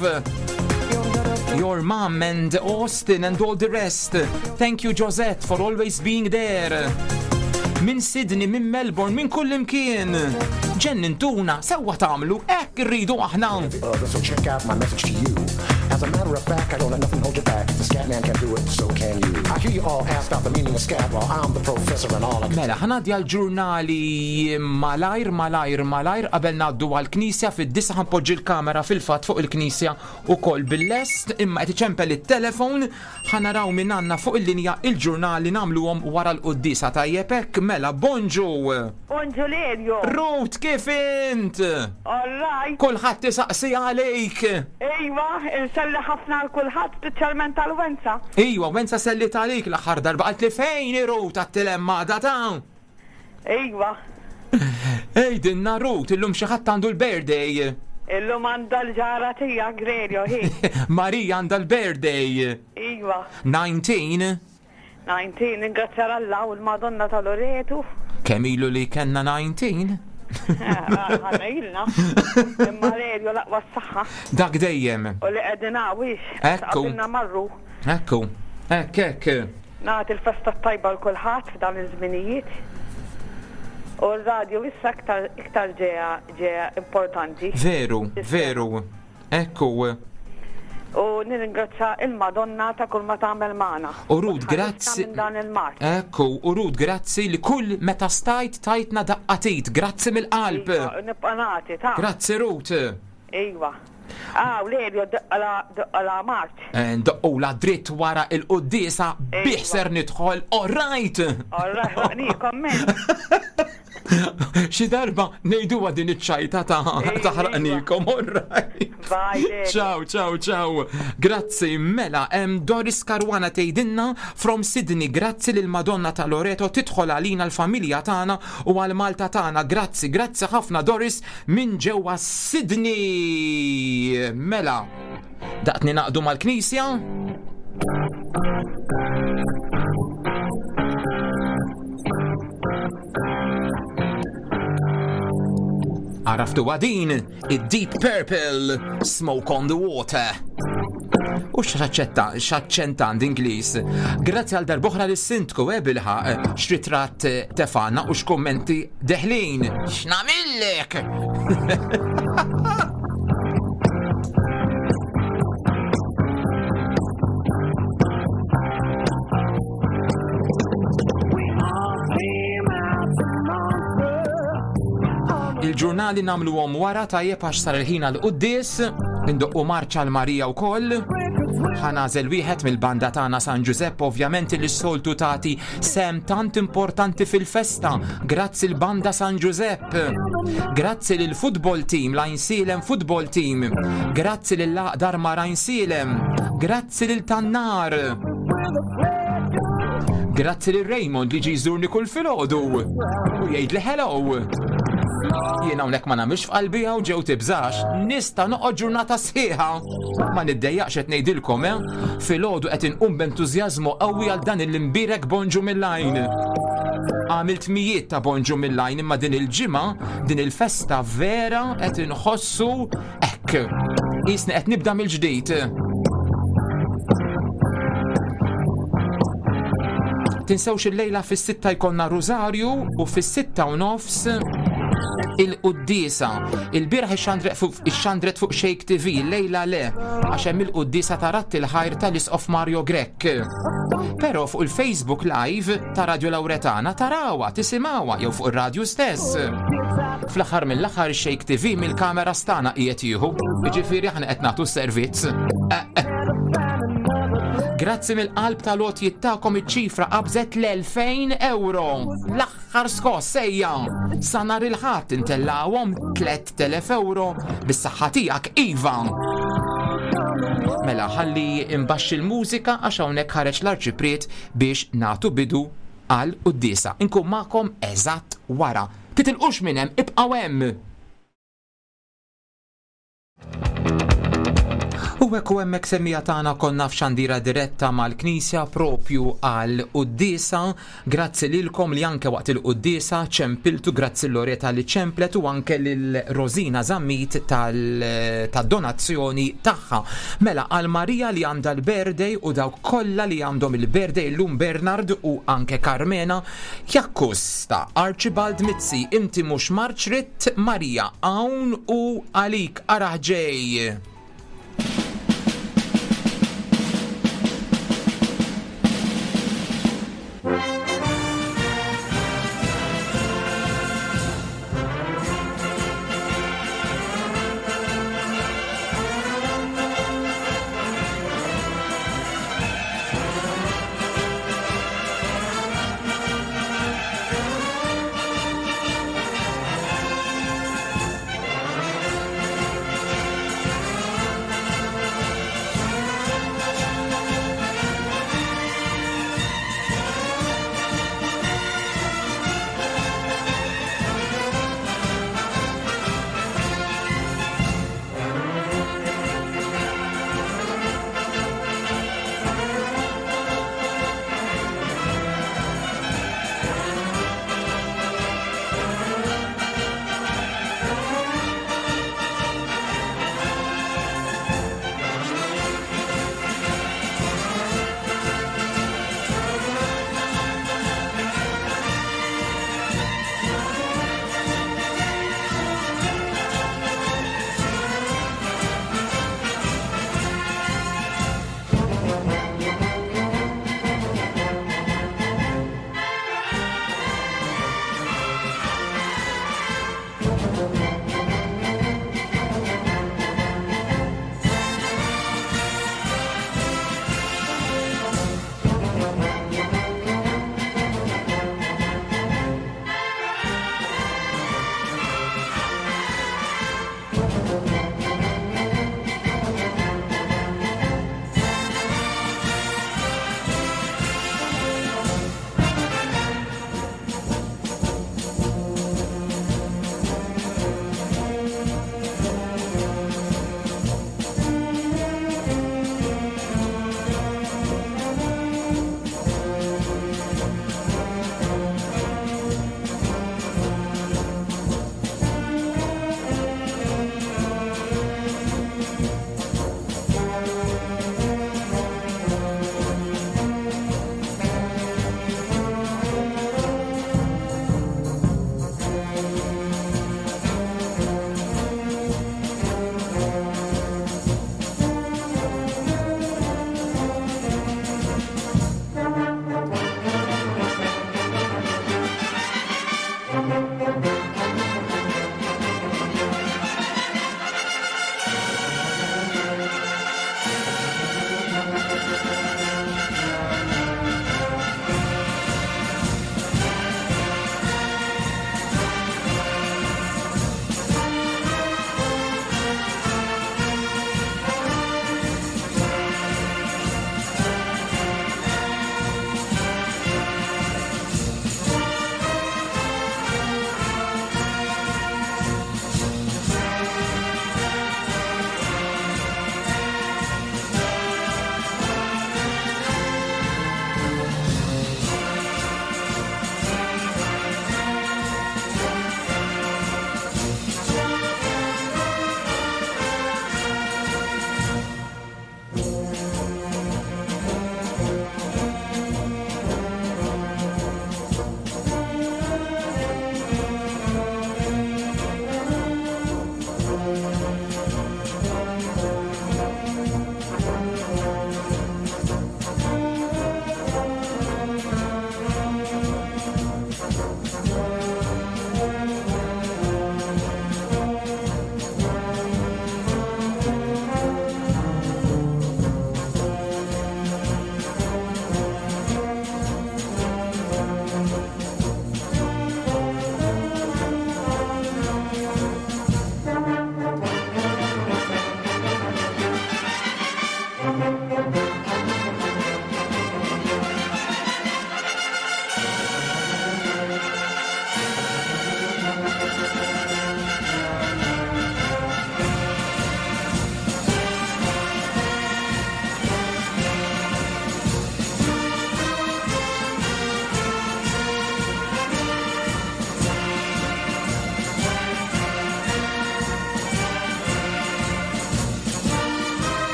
Your mom and Austin and all the rest. Thank you, Josette, for always being there. Min Sydney, min Melbourne, min kull imkien. Ġennintuna, sewwa tagħmlu, hekk irridu aħna. So check out my message to you. As a matter of fact, I don't let nothing hold you back. If the scat man can do it, so can you. I hear you all ask out the meaning of scat while I'm the professor and all I can. Mela, ħanaddi għal-ġurnali malajr qabel ngħaddu għall-Knisja fid-9 ħanpoġġi l-kamera fil-fatt fuq il-Knisja ukoll bil-lest imma qed iċempel it-telefon ħanaraw minn għandna fuq il-linja il-ġurnali nagħmluhom wara l-qudiesa tajjeb hekk mela bonġu. Bonġu Lerjo. Ruth kif int? All right. Kulħadd tisaqsi għalejk. Ejwa, inselli ħafna l kulħadd tiċċarment tal-Wenza. Ejwa, Wenza sellit għalik l-aħħar darba qalt li fejn Ruth għat-tilemmada ta'. Ejwa. Ejdinna Ruth, illum xi ħadd għandu l-birthday. Illum għandha l-ġara tiegħek Lerjo hi. Marija għandha l-birthday. Ejwa. 19, ingrazzjar Alla u l-Madonna ta' Loreto. kemm ilu li kellna 19? Ħana ilna. Imma Lerjo laqwa s-saħħa. Dak dejjem. U li qegħdin għawix. Ekku. Qabilna marru. Ekku. Hekk. Nagħti l-festa tajba l kulħadd f'dan iż-żminijiet. U r-radju issa iktar ġeja importanti. Veru. Ekku. U nirringrazzja il-Madonna ta' kull ma tagħmel magħna. U Ruth, grazzi. Minn dan il-Mart. Ekku, u Ruth, grazzi li kull meta stajt tajtna daqqatit. Grazzi mill-qalb. Nibqa' nagħti ta'. Grazzi Ruth. Ejwa. Lerjo daqqa Mart. Daqqula dritt wara il-qudiesa biħser nidħol. All right, raqnikom men. Xi darba ngħiduha din iċ-ċajta taħraqnikom, all right. Ciao. Grazzi, mela, Doris Karwana tgħidilna from Sydney, grazzi lil Madonna ta' Loreto tidħol għalina l-familja tagħna u għal Malta tagħna. Grazzi ħafna Doris minn ġewwa Sydney. Mela, daqtni naqdu mal-Knisja. Għaraftu għadin, id-Deep Purple, Smoke on the Water. U xaċċentan d'Inglis. Grazzi għal darboħra l-sintku bilħa xritrat tefana u xkommenti deħlin. X'namillek? Il-ġurnali namluhom wara tajjeb għax sar il-ħin għall-quddies, indoqqu marċa l-Marija wkoll. Ħanażel wieħed mill-banda tagħna San Giuseppe ovvjament li s-soltu tagħti sem tant importanti fil-festa. Grazzi l-banda San Giuseppe. Grazzi lil football team, Lajn Silem football team. Grazzi lil Laqdar ma' Lajn Silem. Grazzi lil Tannar. Grazzi lil Raymond li ġi jżurni kull filgħodu u jgħidli hello. Jiena hawnhekk ma nagħmilx f'qalbija u ġew tibżax, nista' noqgħod ġurnata sħiħa. Ma niddejjaqx qed ngħidilkom, filgħodu qed inqum b'entużjażmu qawwi għal dan il-imbirek Bonġu mill-Lajn. Għamilt mijiet ta' Bonġu mill-Lajn imma din il-ġimgħa, din il-festa vera qed inħossu hekk. Isni qed nibda mill-ġdid. Tinsewx il-lejla fis-6 jkollna Rużarju u fis-6:30 il-Qudiesa. Il-bieraħ ix-xandret fuq Shake TV, lejla le, għax hemm il-Qudiesa ta' Ratti l-ħajr tal-Isqof Mario Grek. Però fuq il-Facebook Live ta' Radio Lawretana tarawha, tisimgħuha jew fuq ir-radju stess. Fl-aħħar mill-aħħar Shake TV mill-kamera stana qiegħed jieħu, jiġifieri aħna qed nagħtu s-servizz. Grazzi mill-qalb tal-lotjiet tagħkom iċ-ċifra qabżet l-2000 euro. L-aħħar skossejja. Sa nhar il-ħadd intellawhom 3000 euro bis-saħħa tiegħek iva. Mela ħalli imbaxxi l-mużika għax hawnhekk ħareġ l-arċipriet biex nagħtu bidu għal Qudiesa. Inkun magħkom eżatt wara. Titilqux minn hemm, ibqgħu hemm. U hemmhekk semmija tagħna konna f'xandira diretta mal-Knisja propju għal Qudiesa. Grazzi lilkom li anke waqt il-Qudiesa ċempiltu, grazzi l-Loreta li ċemplet u anke lil Rosina Zammit tad-donazzjoni tagħha. Mela għal Marija li għandha l-birthday u dawk kollha li għandhom il-birthday llum Bernard u anke Carmena jakkusta Archibald Mizzi inti mhux marċrit Marija hawn u għalik araħ ġej.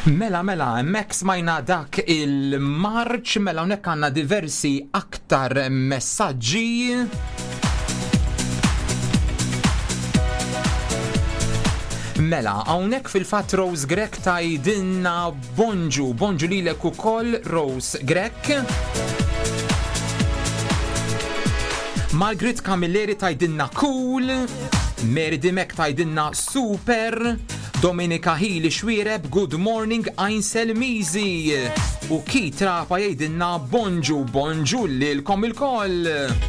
Mela, Max smajna dak il-marċ, mela unek għanna diversi aktar messaġġi. Mela, hawnhekk fil-fatt Rose Grek tajdinna bonġu lilek ukoll Rose Grek. Margaret Camilleri tajdinna cool. Mary Dimek tajdinna super. Dominika Hili Xwireb, good morning, Ainsel Mizi. U Kitra pa jgħidilna bonġu lilkom il-koll.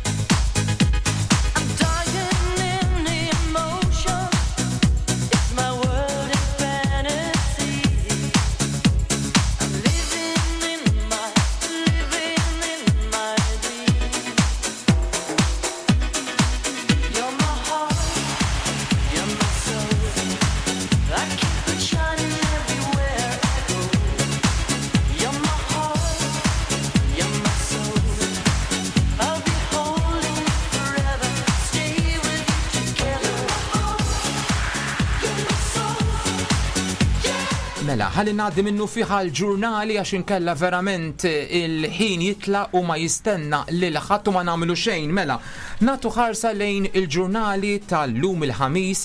Mela, ħalli ngħaddi minnu fiħa l-ġurnali għax inkella verament il-ħin jitla u ma jistenna lil ħadd u ma nagħmlu xejn. Mela, nagħtu ħarsa lejn il-ġurnali tal-lum il-ħamis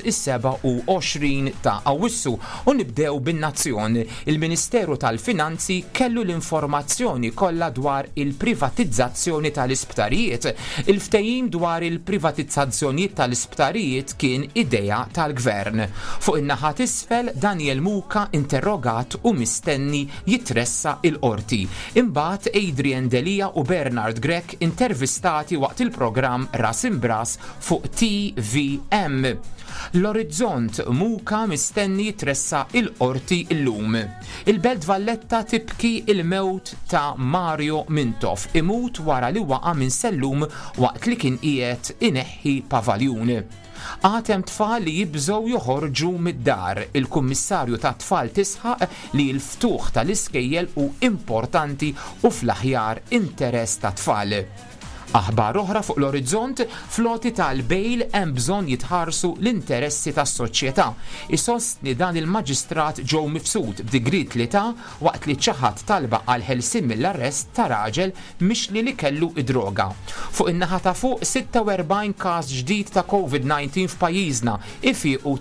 is-27 ta' Awwissu u nibdew bin-Nazzjon. Il-Ministeru tal-Finanzi kellu l-informazzjoni kollha dwar il-privatizzazzjoni tal-isptarijiet. Il-ftehim dwar il-privatizzazzjonijiet tal-isptarijiet kien idea tal-Gvern. Fuq in-naħa t'isfel Daniel Muka interrogat u mistenni jitressa il-qorti. Imbagħad Adrian Delia u Bernard Grek intervistati waqt il-programm Ras Imbras fuq TVM. L-Orizzont Muka mistenni jitressa il-qorti illum. Il-Belt Valletta tibki il-mewt ta' Mario Mintoff, imut wara li waqa' minn sellum waqt li kien qiegħed ineħħi pavaljun. Għatem tfal li jibżgħu joħorġu mid-dar. Il-Kummissarju ta' tfal tisħaq li l-ftuħ tal-iskejjel hu importanti u fl-aħjar interess ta' tfal. Aħbar oħra fuq l-Orizzont, floti tal-bejl hemm bżonn jitħarsu l-interessi tas-soċjetà. Isostni dan il-maġistrat ġew mifsud b'digrit li ta' waqt li ċaħat talba għal ħelsien mill-arrest ta' raġel mixli li kellu id-droga. Fuq in-naħa ta' fuq 46 każ ġdid ta' COVID-19 f'pajjiżna, ifiequ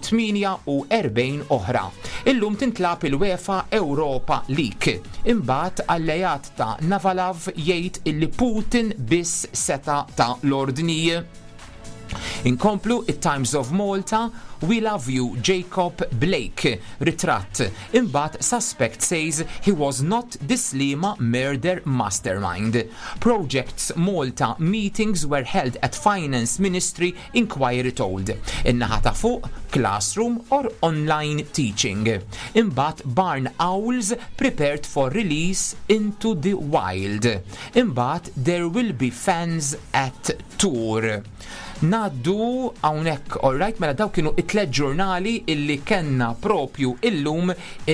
48 oħra. Illum tintlab il-UEFA Europa League. Imbagħad allejat ta' Navalov jgħid illi Putin biss seta ta' l-ordni. Inkomplu it-Times of Malta, we love you, Jacob Blake. Ritratt. Imbagħad suspect says he was not the Slima murder mastermind. Projects Malta meetings were held at Finance Ministry, inquiry told. In-naħa ta' fuq, classroom or online teaching. Imbagħad barn owls prepared for release into the wild. Imbagħad there will be fans at tour. Naddu hawnhekk, alright, mela daw kienu it-tliet ġurnali illi kenna propju illum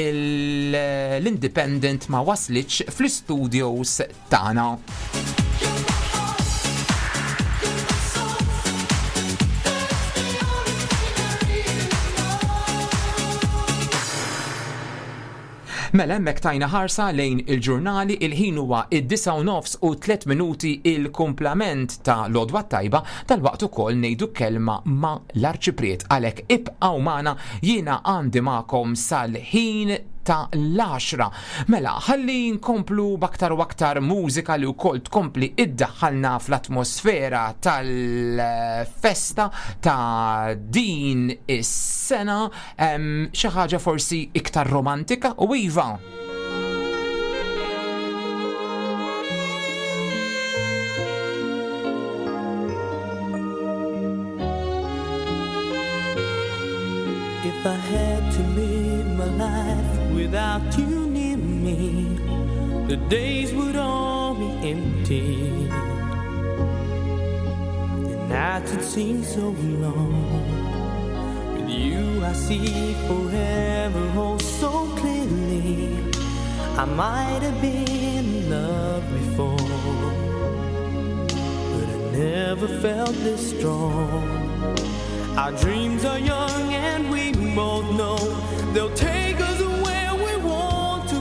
l-Independent ma waslitx fl-studios tagħna. Mela hemmhekk tajna ħarsa lejn il-ġurnali il-ħin huwa id-9:09 u 3 minuti il-kumplament ta' l-Odwa Tajba tal-waqt ukoll ngħidu kelma ma' l-Arċipriet għalhekk ibqgħu magħna jiena għandi magħkom sal-ħin ta' l-10. Mela, ħalli nkomplu b'aktar u aktar mużika li wkoll tkompli iddaħħalna fl-atmosfera tal-festa ta' din is-sena, xi ħaġa forsi iktar romantika u iva. If I had to live my life without you near me, the days would all be empty. The nights would seem so long. With you I see forever oh so clearly. I might have been in love before, but I never felt this strong. Our dreams are young and we both know they'll take us where we want to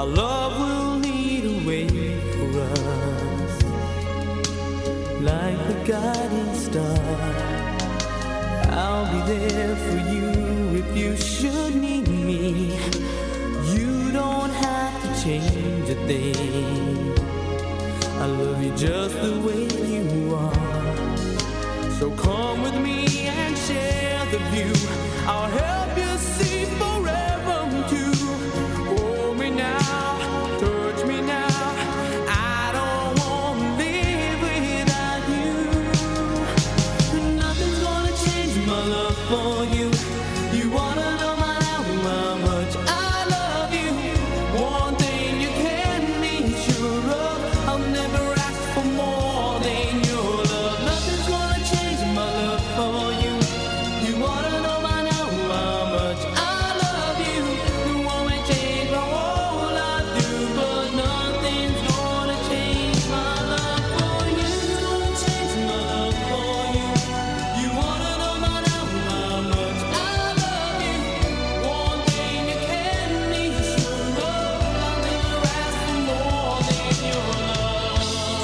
love will lead a way for us, like the guiding star. I'll be there for you if you should need me. You don't have to change a thing. I love you just the way you are. So come with me and share the view. I'll help you see forever too. Hold me now, touch me now. I don't want to live without you. Nothing's gonna change my love for you. You wanna know by now how much I love you. One thing you can be sure of, I'll never ask for more than your love. Nothing's gonna change my love for you. You wanna know by now how much I love you. You won't change my whole life through, but nothing's gonna change my love for you. Gonna change my love for you. You wanna know by now how much I love you. One thing you can be sure of, I'll never ask for more than your love.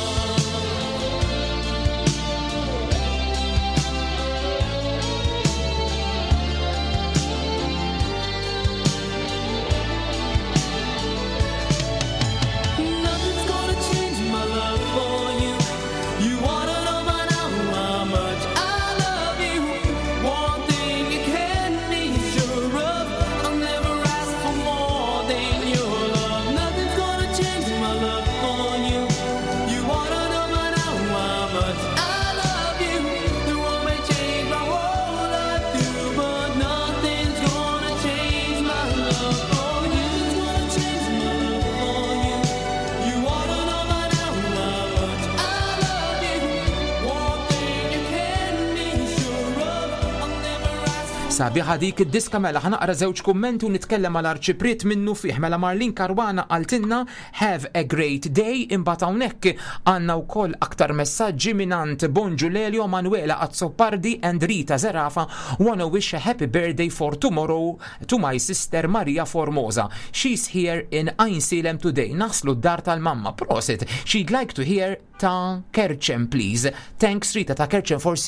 Nothing's gonna change my love for you. You wanna know by now how much I love you. One thing you can be sure of, I'll never ask for more than your love. Nothing's gonna change my love for you. You wanna know by now how much I love you. You won't change my whole life through, but nothing's gonna change my love for you. Gonna change my love for you. You wanna know by now how much I love you. One thing you can be sure of, I'll never ask. Sabiħa dik id-diska mela ħanaqra żewġ kummenti u nitkellem għal arċipriet minnu fih mela Marlin Karwana qaltilna have a great day imbagħad hawnhekk għandna wkoll aktar messaġġi minant Bonġu Lelio, Manuela Azzopardi and Rita Zerafa wanna wish a happy birthday for tomorrow to my sister Maria Formosa. She's here in Ainsilem today. Naslu d-dar tal-mamma. Prosit. She'd like to hear ta' Kerċen, please. Thanks Rita ta' Kerċen, forsi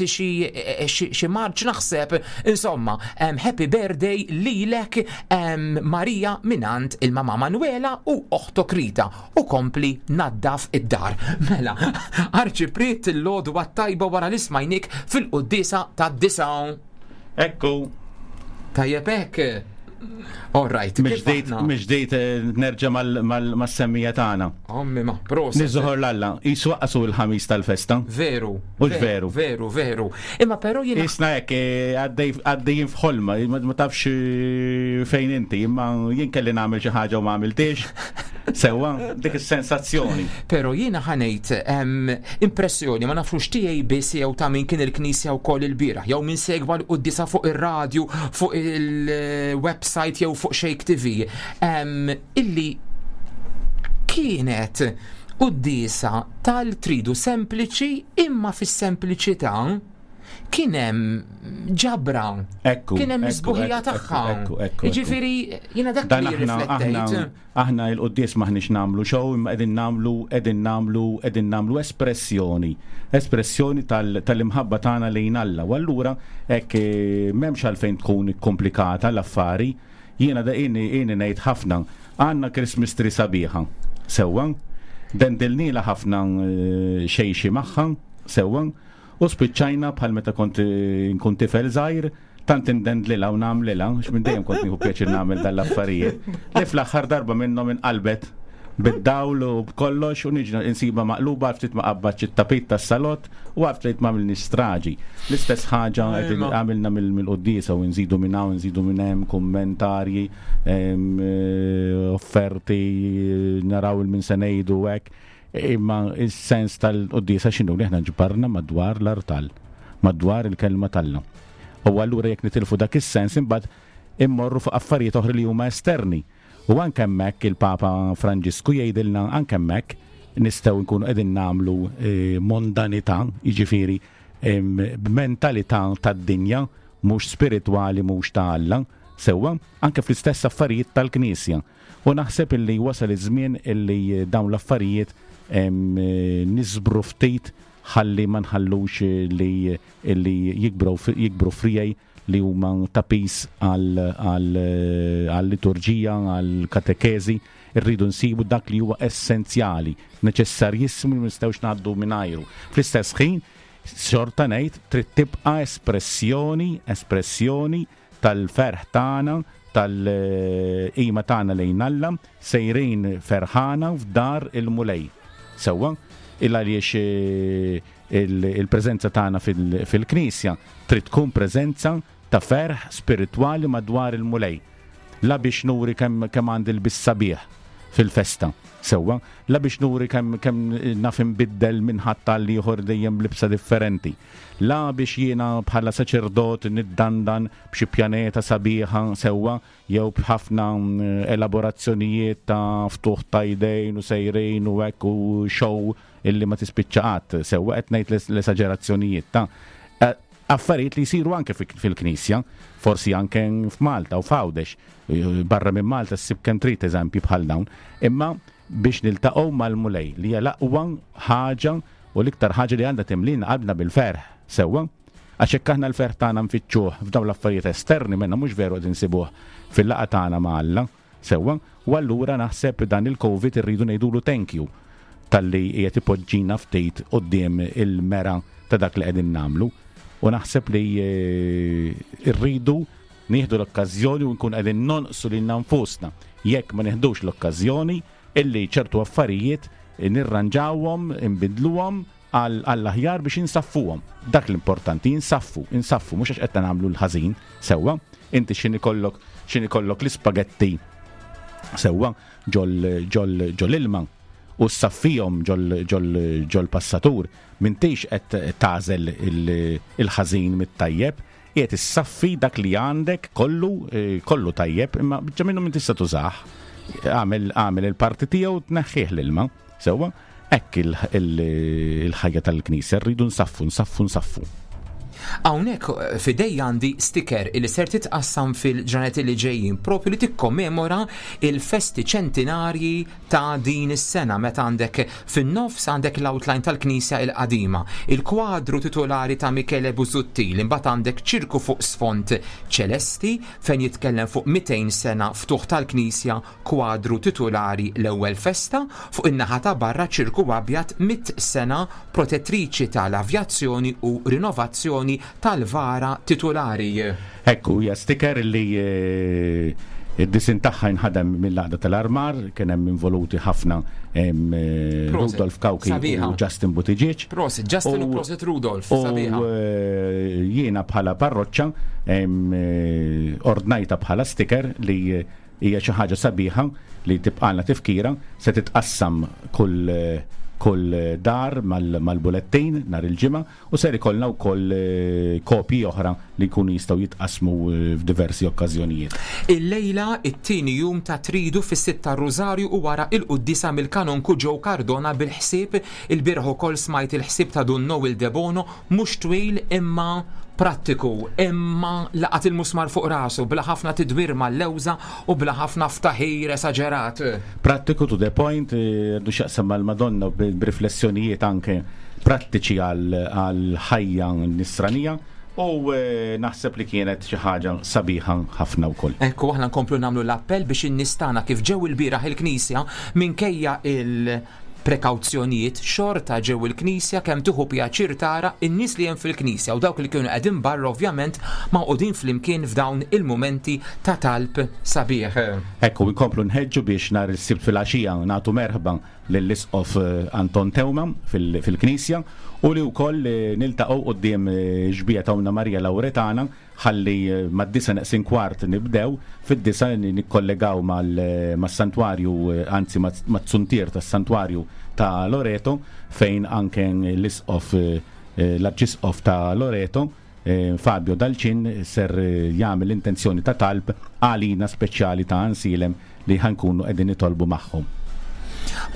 xi marċ naħseb. Insomma, happy birthday lilek Marija minant il-mama Manuela u oħtok Rita u kompli naddaf id-dar. Mela, arċipriet il-lodu għat-tajba wara l-ismajnik fil-qoddisa tad-disa. Ekku. Tajjeb hekk. All right. Mġdejt nerġa' mas-semmija tagħna. Ommi ma, proset. Niżoħor l-alla, jiswaqqasu l-ħamis tal-festa. Veru. Mhux veru. Veru. Imma però jiena. Isna hekk għaddejjin f'ħolma, ma tafx fejn inti, imma jien kelli nagħmel xi ħaġa u ma għamiltix. Sewwa dik is-sensazzjoni. Però jiena ħanejt impressjoni ma nafux tiegħi biss jew ta' min kien il-Knisja wkoll il-bieraħ, jew min segwa l-qudiesa fuq ir-radju, fuq il-website jew fuq Shake TV. Illi kienet qudiesa tal-tridu sempliċi imma fis-sempliċità kien hemm ġabra. Kien hemm misbuħija tagħha. Jiġifieri jiena dak li riflettejt. Aħna l-quddies maħniex nagħmlu show imma qegħdin nagħmlu espressjoni tal-imħabba tagħna lejn Alla. U allura hekk m'hemmx għalfejn tkun komplikata l-affari. Jiena daqini ngħid ħafna għandna Christmas tree sabiħa. Sewwa dendilnila ħafna xejxi magħha sewwa. U spiċċajna bħal meta kont nkun tifel żgħir, tant indendlilha u nagħmlilha, x'minn dejjem kont nieħu pjaċir nagħmel dal-affarijiet. Li fl-aħħar darba minnhom inqalbet bid-dawl u b'kollox u niġi insiba maqluba ftit ma qabbaċ it-tapit tas-salott u għaft lejt m'għamilni straġi. L-istess ħaġa għamilna mill-quddiesa u nżidu minn hawn, nżidu minn hemm, kummentarji, offerti, naraw il-min se ngħidu hekk. Imma il-sens tal-quddiesa x'inhu li aħna ġbarna madwar l-artal, madwar il-kelma tal-Alla. U allura jekk nitilfu dak is-sens imbagħad immorru fuq affarijiet oħra li huma esterni. U anke hemmhekk il-Papa Franġisku jgħidilna anke hemmhekk nistgħu nkunu qegħdin nagħmlu mondanità, jiġifieri mentalità tad-dinja mhux spiritwali mhux ta' Alla, sewwa anke fl-istess affarijiet tal-Knisja. U naħseb illi wasal iż-żmien illi dawn l-affarijiet nisbru ftit ħalli ma nħallux li jikbru frijaj li huma tapis għal-liturġija, għal-katekezi, irridu nsibu dak li huwa essenzjali, neċessarjissimu li nistgħux ngħaddu mingħajru. Fl-istess ħin, xorta ngħid trid tibqa' espressjoni tal-ferħ tagħna, tal-qima tagħna lejn Alla, sejrin ferħana f'dar il-mulej. Sewwa, għaliex il-preżenza tagħna fil-Knisja trid tkun preżenza ta' ferħ spiritwali madwar il-mulej. La biex nuri kemm għandi l-bissabiħ fil-festa. Sewwa, la biex nuri kemm naf inbiddel minn ħadd għal ieħor dejjem libsa differenti. La biex jiena bħala saċerdot niddandan b'xi pjaneta sabiħa sewwa jew b'ħafna elaborazzjonijiet ta' ftuħ ta' idejn u sejrejn u hekk u show illi ma tispiċċa qatt sewwa qed ngħid l-esaġerazzjonijiet ta' affarijiet li jsiru anke fil-Knisja, forsi anke f'Malta u f'Għawdex, barra minn Malta ssib kemm trid eżempji bħal dawn, imma biex niltaqgħu mal-mulej li hija l-aqwa ħaġa u l-iktar ħaġa li għandha timlina qalbna bil-ferħ, sewwa, għax hekk aħna l-ferħ tagħna nfittxuh f'dawn l-affarijiet esterni minna mhux veru qed insibuh fil-laqgħa tagħna ma' Alla, sewwa, u allura naħseb dan il-Covid irridu ngħidulu thank you talli qiegħed ipoġġina ftit quddiem il-mera ta' dak li qegħdin nagħmlu. U naħseb li rridu nieħdu l-okkażjoni u nkun qegħdin nonqsu lil nfusna jekk ma nieħdux l-okkażjoni illi ċertu affarijiet nirranġawhom, inbidluhom għall-aħjar biex insaffuhom. Dak l-importanti, insaffu, mhux għax qed nagħmlu l-ħażin, sewwa, inti x'inhi kollok l-ispagetti sewwa ġol ilma u saffihom ġol passatur m'intix qed tażel il-ħażin mit-tajjeb, qiegħed issaffi dak li għandek kollu tajjeb, imma biċċa minnhom inti tista' tużah. Għamel il-parti tiegħu tneħħih l-ilma. Sewwa, hekk il-ħajja tal-Knisja rridu nsaffu. Hawnhekk fidej għandi sticker li ser titqassam fil-ġranet li ġejjin propju li tikkommemora il-festi ċentinarji ta' din is-sena meta għandek fin-nofs għandek l-outline tal-Knisja il-qadima, il-kwadru titolari ta' Michele Busuttil, imbagħad għandek ċirku fuq sfond ċelesti fejn jitkellem fuq 200 sena ftuħ tal-Knisja, kwadru titolari l-ewwel festa, fuq in-naħa ta' barra ċirku abjad 100 sena protettriċi tal-avjazzjoni u rinnovazzjoni tal-vara titolari. Ekku, hija sticker li id-disin tagħha inħadem mill-laqda tal-armar, kien hemm involuti ħafna Rudolf Kawki u Justin Buttigieg. Prosit, Justin u prosit Rudolf, sabiħa. U jiena bħala parroċċa ordnajta bħala sticker li hija xi ħaġa sabiħa li tibqalna tifkira se titqassam kull dar mal-bulettin nar il-ġimgħa u ser ikollna wkoll kopji oħra li jkunu jistgħu jitqasmu f'diversi okkażjonijiet. Il-lejla it-tieni jum ta' tridu fis-6 tar-Rużarju u wara il-quddisa mill-kanonku Joe Cardona bil-ħsieb il-bieraħ ukoll smajt il-ħsieb ta' Dunno il Debono mhux twil imma prattiku, imma laqat il-musmar fuq rasu bla ħafna tidwir mal-lewża u bla ħafna ftaħir esaġerat. Prattiku to the point, du xaqsam mal-Madonna b'riflessjonijiet anke prattiċi għal-ħajja nisranija u naħseb li kienet xi ħaġa sabiħa ħafna wkoll. Ekku aħna nkomplu nagħmlu l-appell biex in-nistana kif ġew il-bieraħ il-Knisja minkejja prekawzjonijiet xorta ġew il-Knisja kemm tieħu pjaċir tara n-nies li hemm fil-Knisja u dawk li kienu qegħdin barra ovvjament maqgħudin flimkien f'dawn il-mumenti ta' talb sabiħ. Ekku nkomplu nħeġġu biex nhar is-sibt fil-għaxija nagħtu merħba lill-Isqof Anton Tewma fil-Knisja u li wkoll niltaqgħu quddiem ġbija tawna Marija Lawretana ħalli mad-disa naqsin kwart nibdew fid-disa nikkollegaw mas-santwarju anzi mat-tsuntier tas-santwarju ta' Loreto fejn anke l-Isqof l-Arċisqof ta' Loreto Fabio Dalcin ser jagħmel intenzjoni ta' talb għalina speċjali ta' ansilem li ħankunu qegħdin nitolbu magħhom.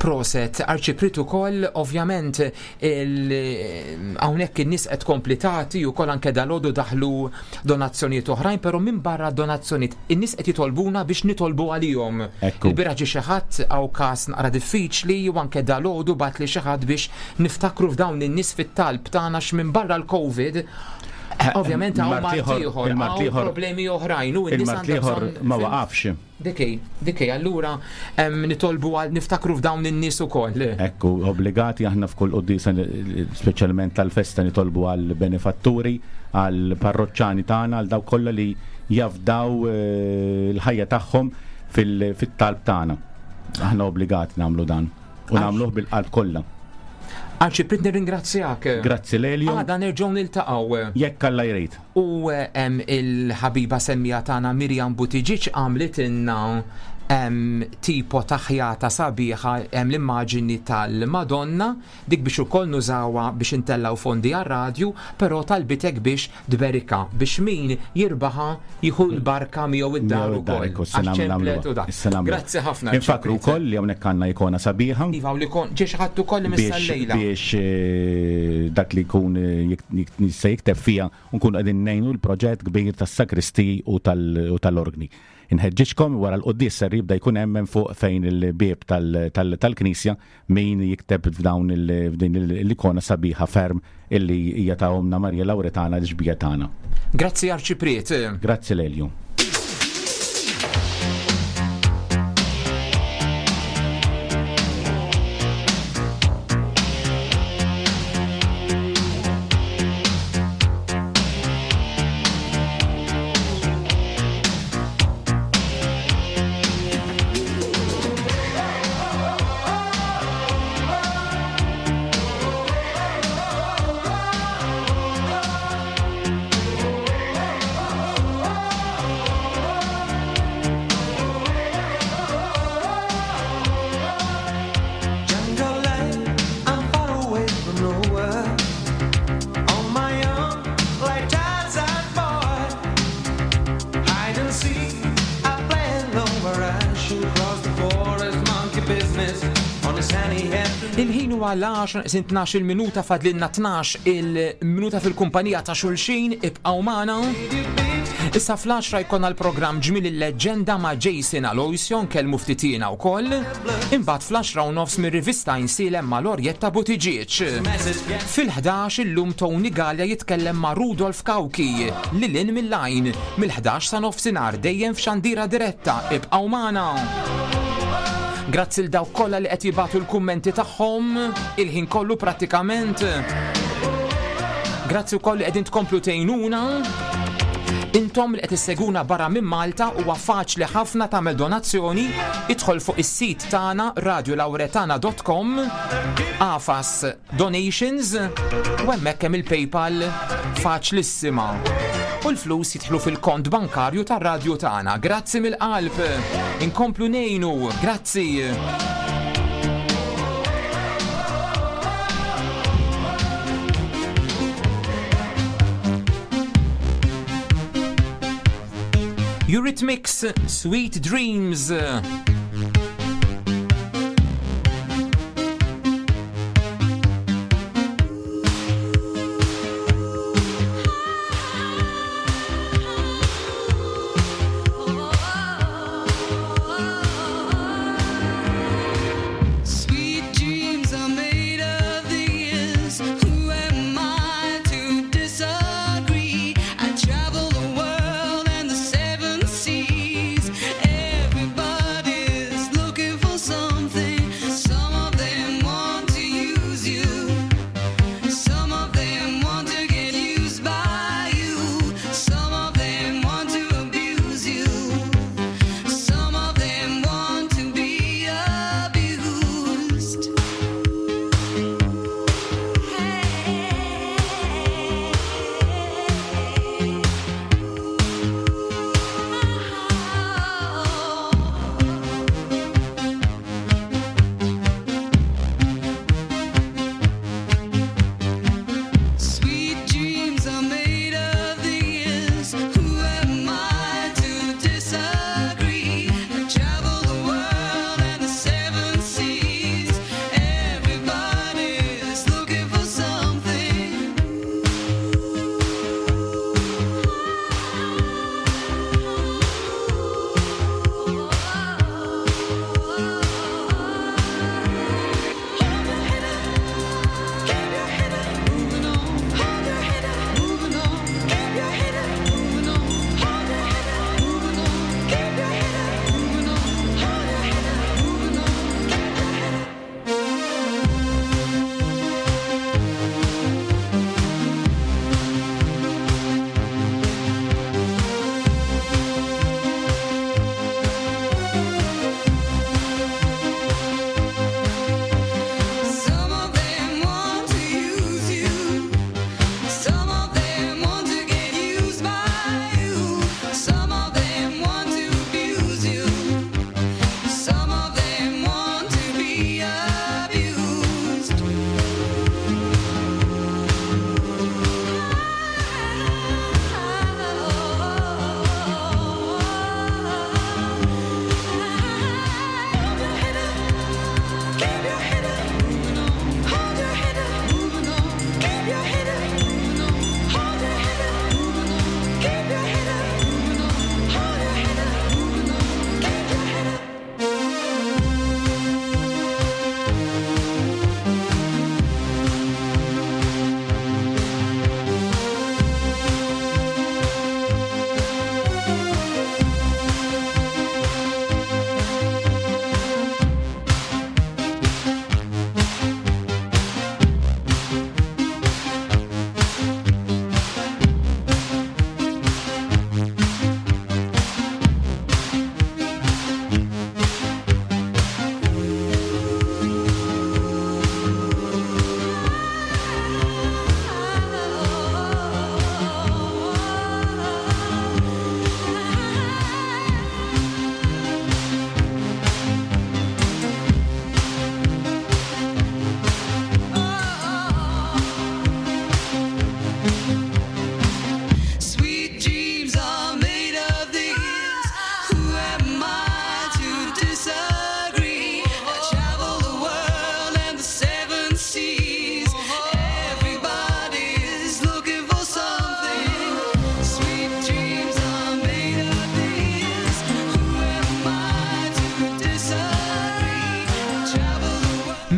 Proset, Arċiprit ukoll ovvjament hawnhekk in-nies qed kompletati u koll anke dalodu daħlu donazzjonijiet oħrajn, però minn barra donazzjonijiet in-nies qed jitolbuna biex nitolbu għalihom. Il-bira ġie xi ħadd hawn każ naqra diffiċli u anke dalodu bat li xi ħadd biex niftakru f'dawn in-nies fit-talb tagħna x'minn barra l-COVID. Ovvjament hawn problemi oħrajn u il-martieħor ma waqafx. Dikej, allura nitolbu għal niftakru f'dawn in-nies ukoll. Ekku, obbligati aħna f'kull qudiesa speċjalment tal-festa nitolbu għal benefatturi, għal parroċċani tagħna, għal dawk kollha li jafdaw l-ħajja tagħhom fit-talb tagħna. Aħna obbligati nagħmlu dan u nagħmluh bil-qalb kollha. Arċiprit nirringrazzjak. Grazzi Lelio. Għada nerġgħu niltaqgħu. Jekk Alla jrid. U il-ħabiba semmija tagħna Miriam Butiġiċ għamlet inna tipo taħjata sabiħa l-immaġini tal-Madonna dik biex ukoll nużawha biex intellaw fondi għar-radju, però talbitek biex dberika biex min jirbaħa jieħu l-barka miegħu id-dar ukoll. Grazzi ħafna. Infakru wkoll li hawnhekk għandna ikona sabiħa. Iva u li ġie xi ħadd ukoll missallejla. Biex dak li jkun se jikteb fiha nkunu qegħdin ngħinu l-proġett kbir tas-sakristi u tal-orgni. Inħeġġiġkom wara l-qoddis ser jibda jkun hemm fuq fejn il-bieb tal-Knisja min jikteb f'dawn l-ikona sabiħa ferm illi hija ta' Omna Marja Lawretana l-ġbija tagħna. Grazzi Arċipriet. Grazzi Lelju. Il-ħin huwa l-10 minuta fadlinna 12 il-minuta fil-kumpanija ta' xulxin ibqgħu magħna. Issa fl-10 jkollna l-programm ġmil il-leġenda ma' Jason Aloysion kelmu ftitina wkoll. Imbagħad fl-10:30 mir-rivista jinsilem ma' Lorjetta Butiġiċ. Fil-11 illum Tony Gallia jitkellem ma' Rudolf Kawki lilin mill-lajn mill-11 sa nofsinhar dejjem f'xandira diretta ibqgħu magħna. Grazzi l-dawk kollha li qed jibgħatu l-kummenti tagħhom il-ħin kollu prattikament. Grazzi wkoll li qegħdin tkomplu tgħinuna. Intom li qed isseguna barra minn Malta huwa faċli ħafna tagħmel donazzjoni, idħol fuq is-sit tagħna radiolawretana.com Afas Donations u hemmhekk hemm il-PayPal faċlissima. U l-flus jidħlu fil-kont bankarju tar-radju tagħna. Grazzi mill-qalb. Inkomplu ngħinu. Grazzi. Eurythmics, Sweet Dreams. Everybody's looking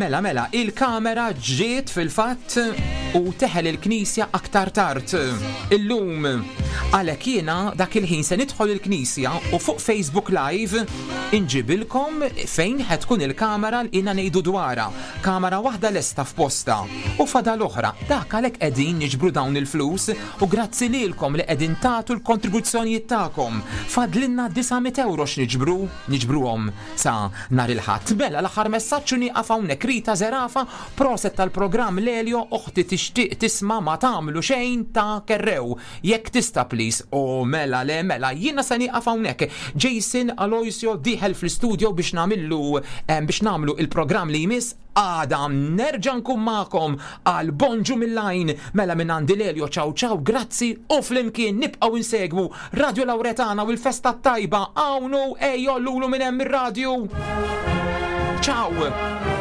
Mela, il-kamera ġiet fil-fatt u teħel il-knisja aktar tard. Illum, għalhekk jiena dak il-ħin se nidħol il-knisja u fuq Facebook Live inġibilkom fejn ħed tkun il-kamera li jiena ngħidu dwarha. Kamera waħda lesta f'posta u fada l-oħra. Dak għalhekk qegħdin niġbru dawn il-flus u grazzi lilkom li qegħdin tagħtu l-kontribuzzjonijiet tagħkom. Fadlinna 900 euro niġbruhom sa nhar il-ħadd. Bella l-aħħar messaġġ nieqaf hawnhekk Rita Zerafa, proset tal-programm Lelio, oħti tixtieq tisma' ma tagħmlu xejn ta' kerrew. Jekk tista' please. O mela jiena se nieqaf hawnhekk. Jason Aloisio diħel fl-istudio biex nagħmlu il-programm li jmiss għada nerġa' nkun magħkom għal Bonġu mill-lajn. Mela minn għandi Lelio, ciao, grazzi u flimkien nibqgħu insegwu Radio Lauretana u l-festa tajba hawn ejjo lulu minn hemm ir-radju. Ciao!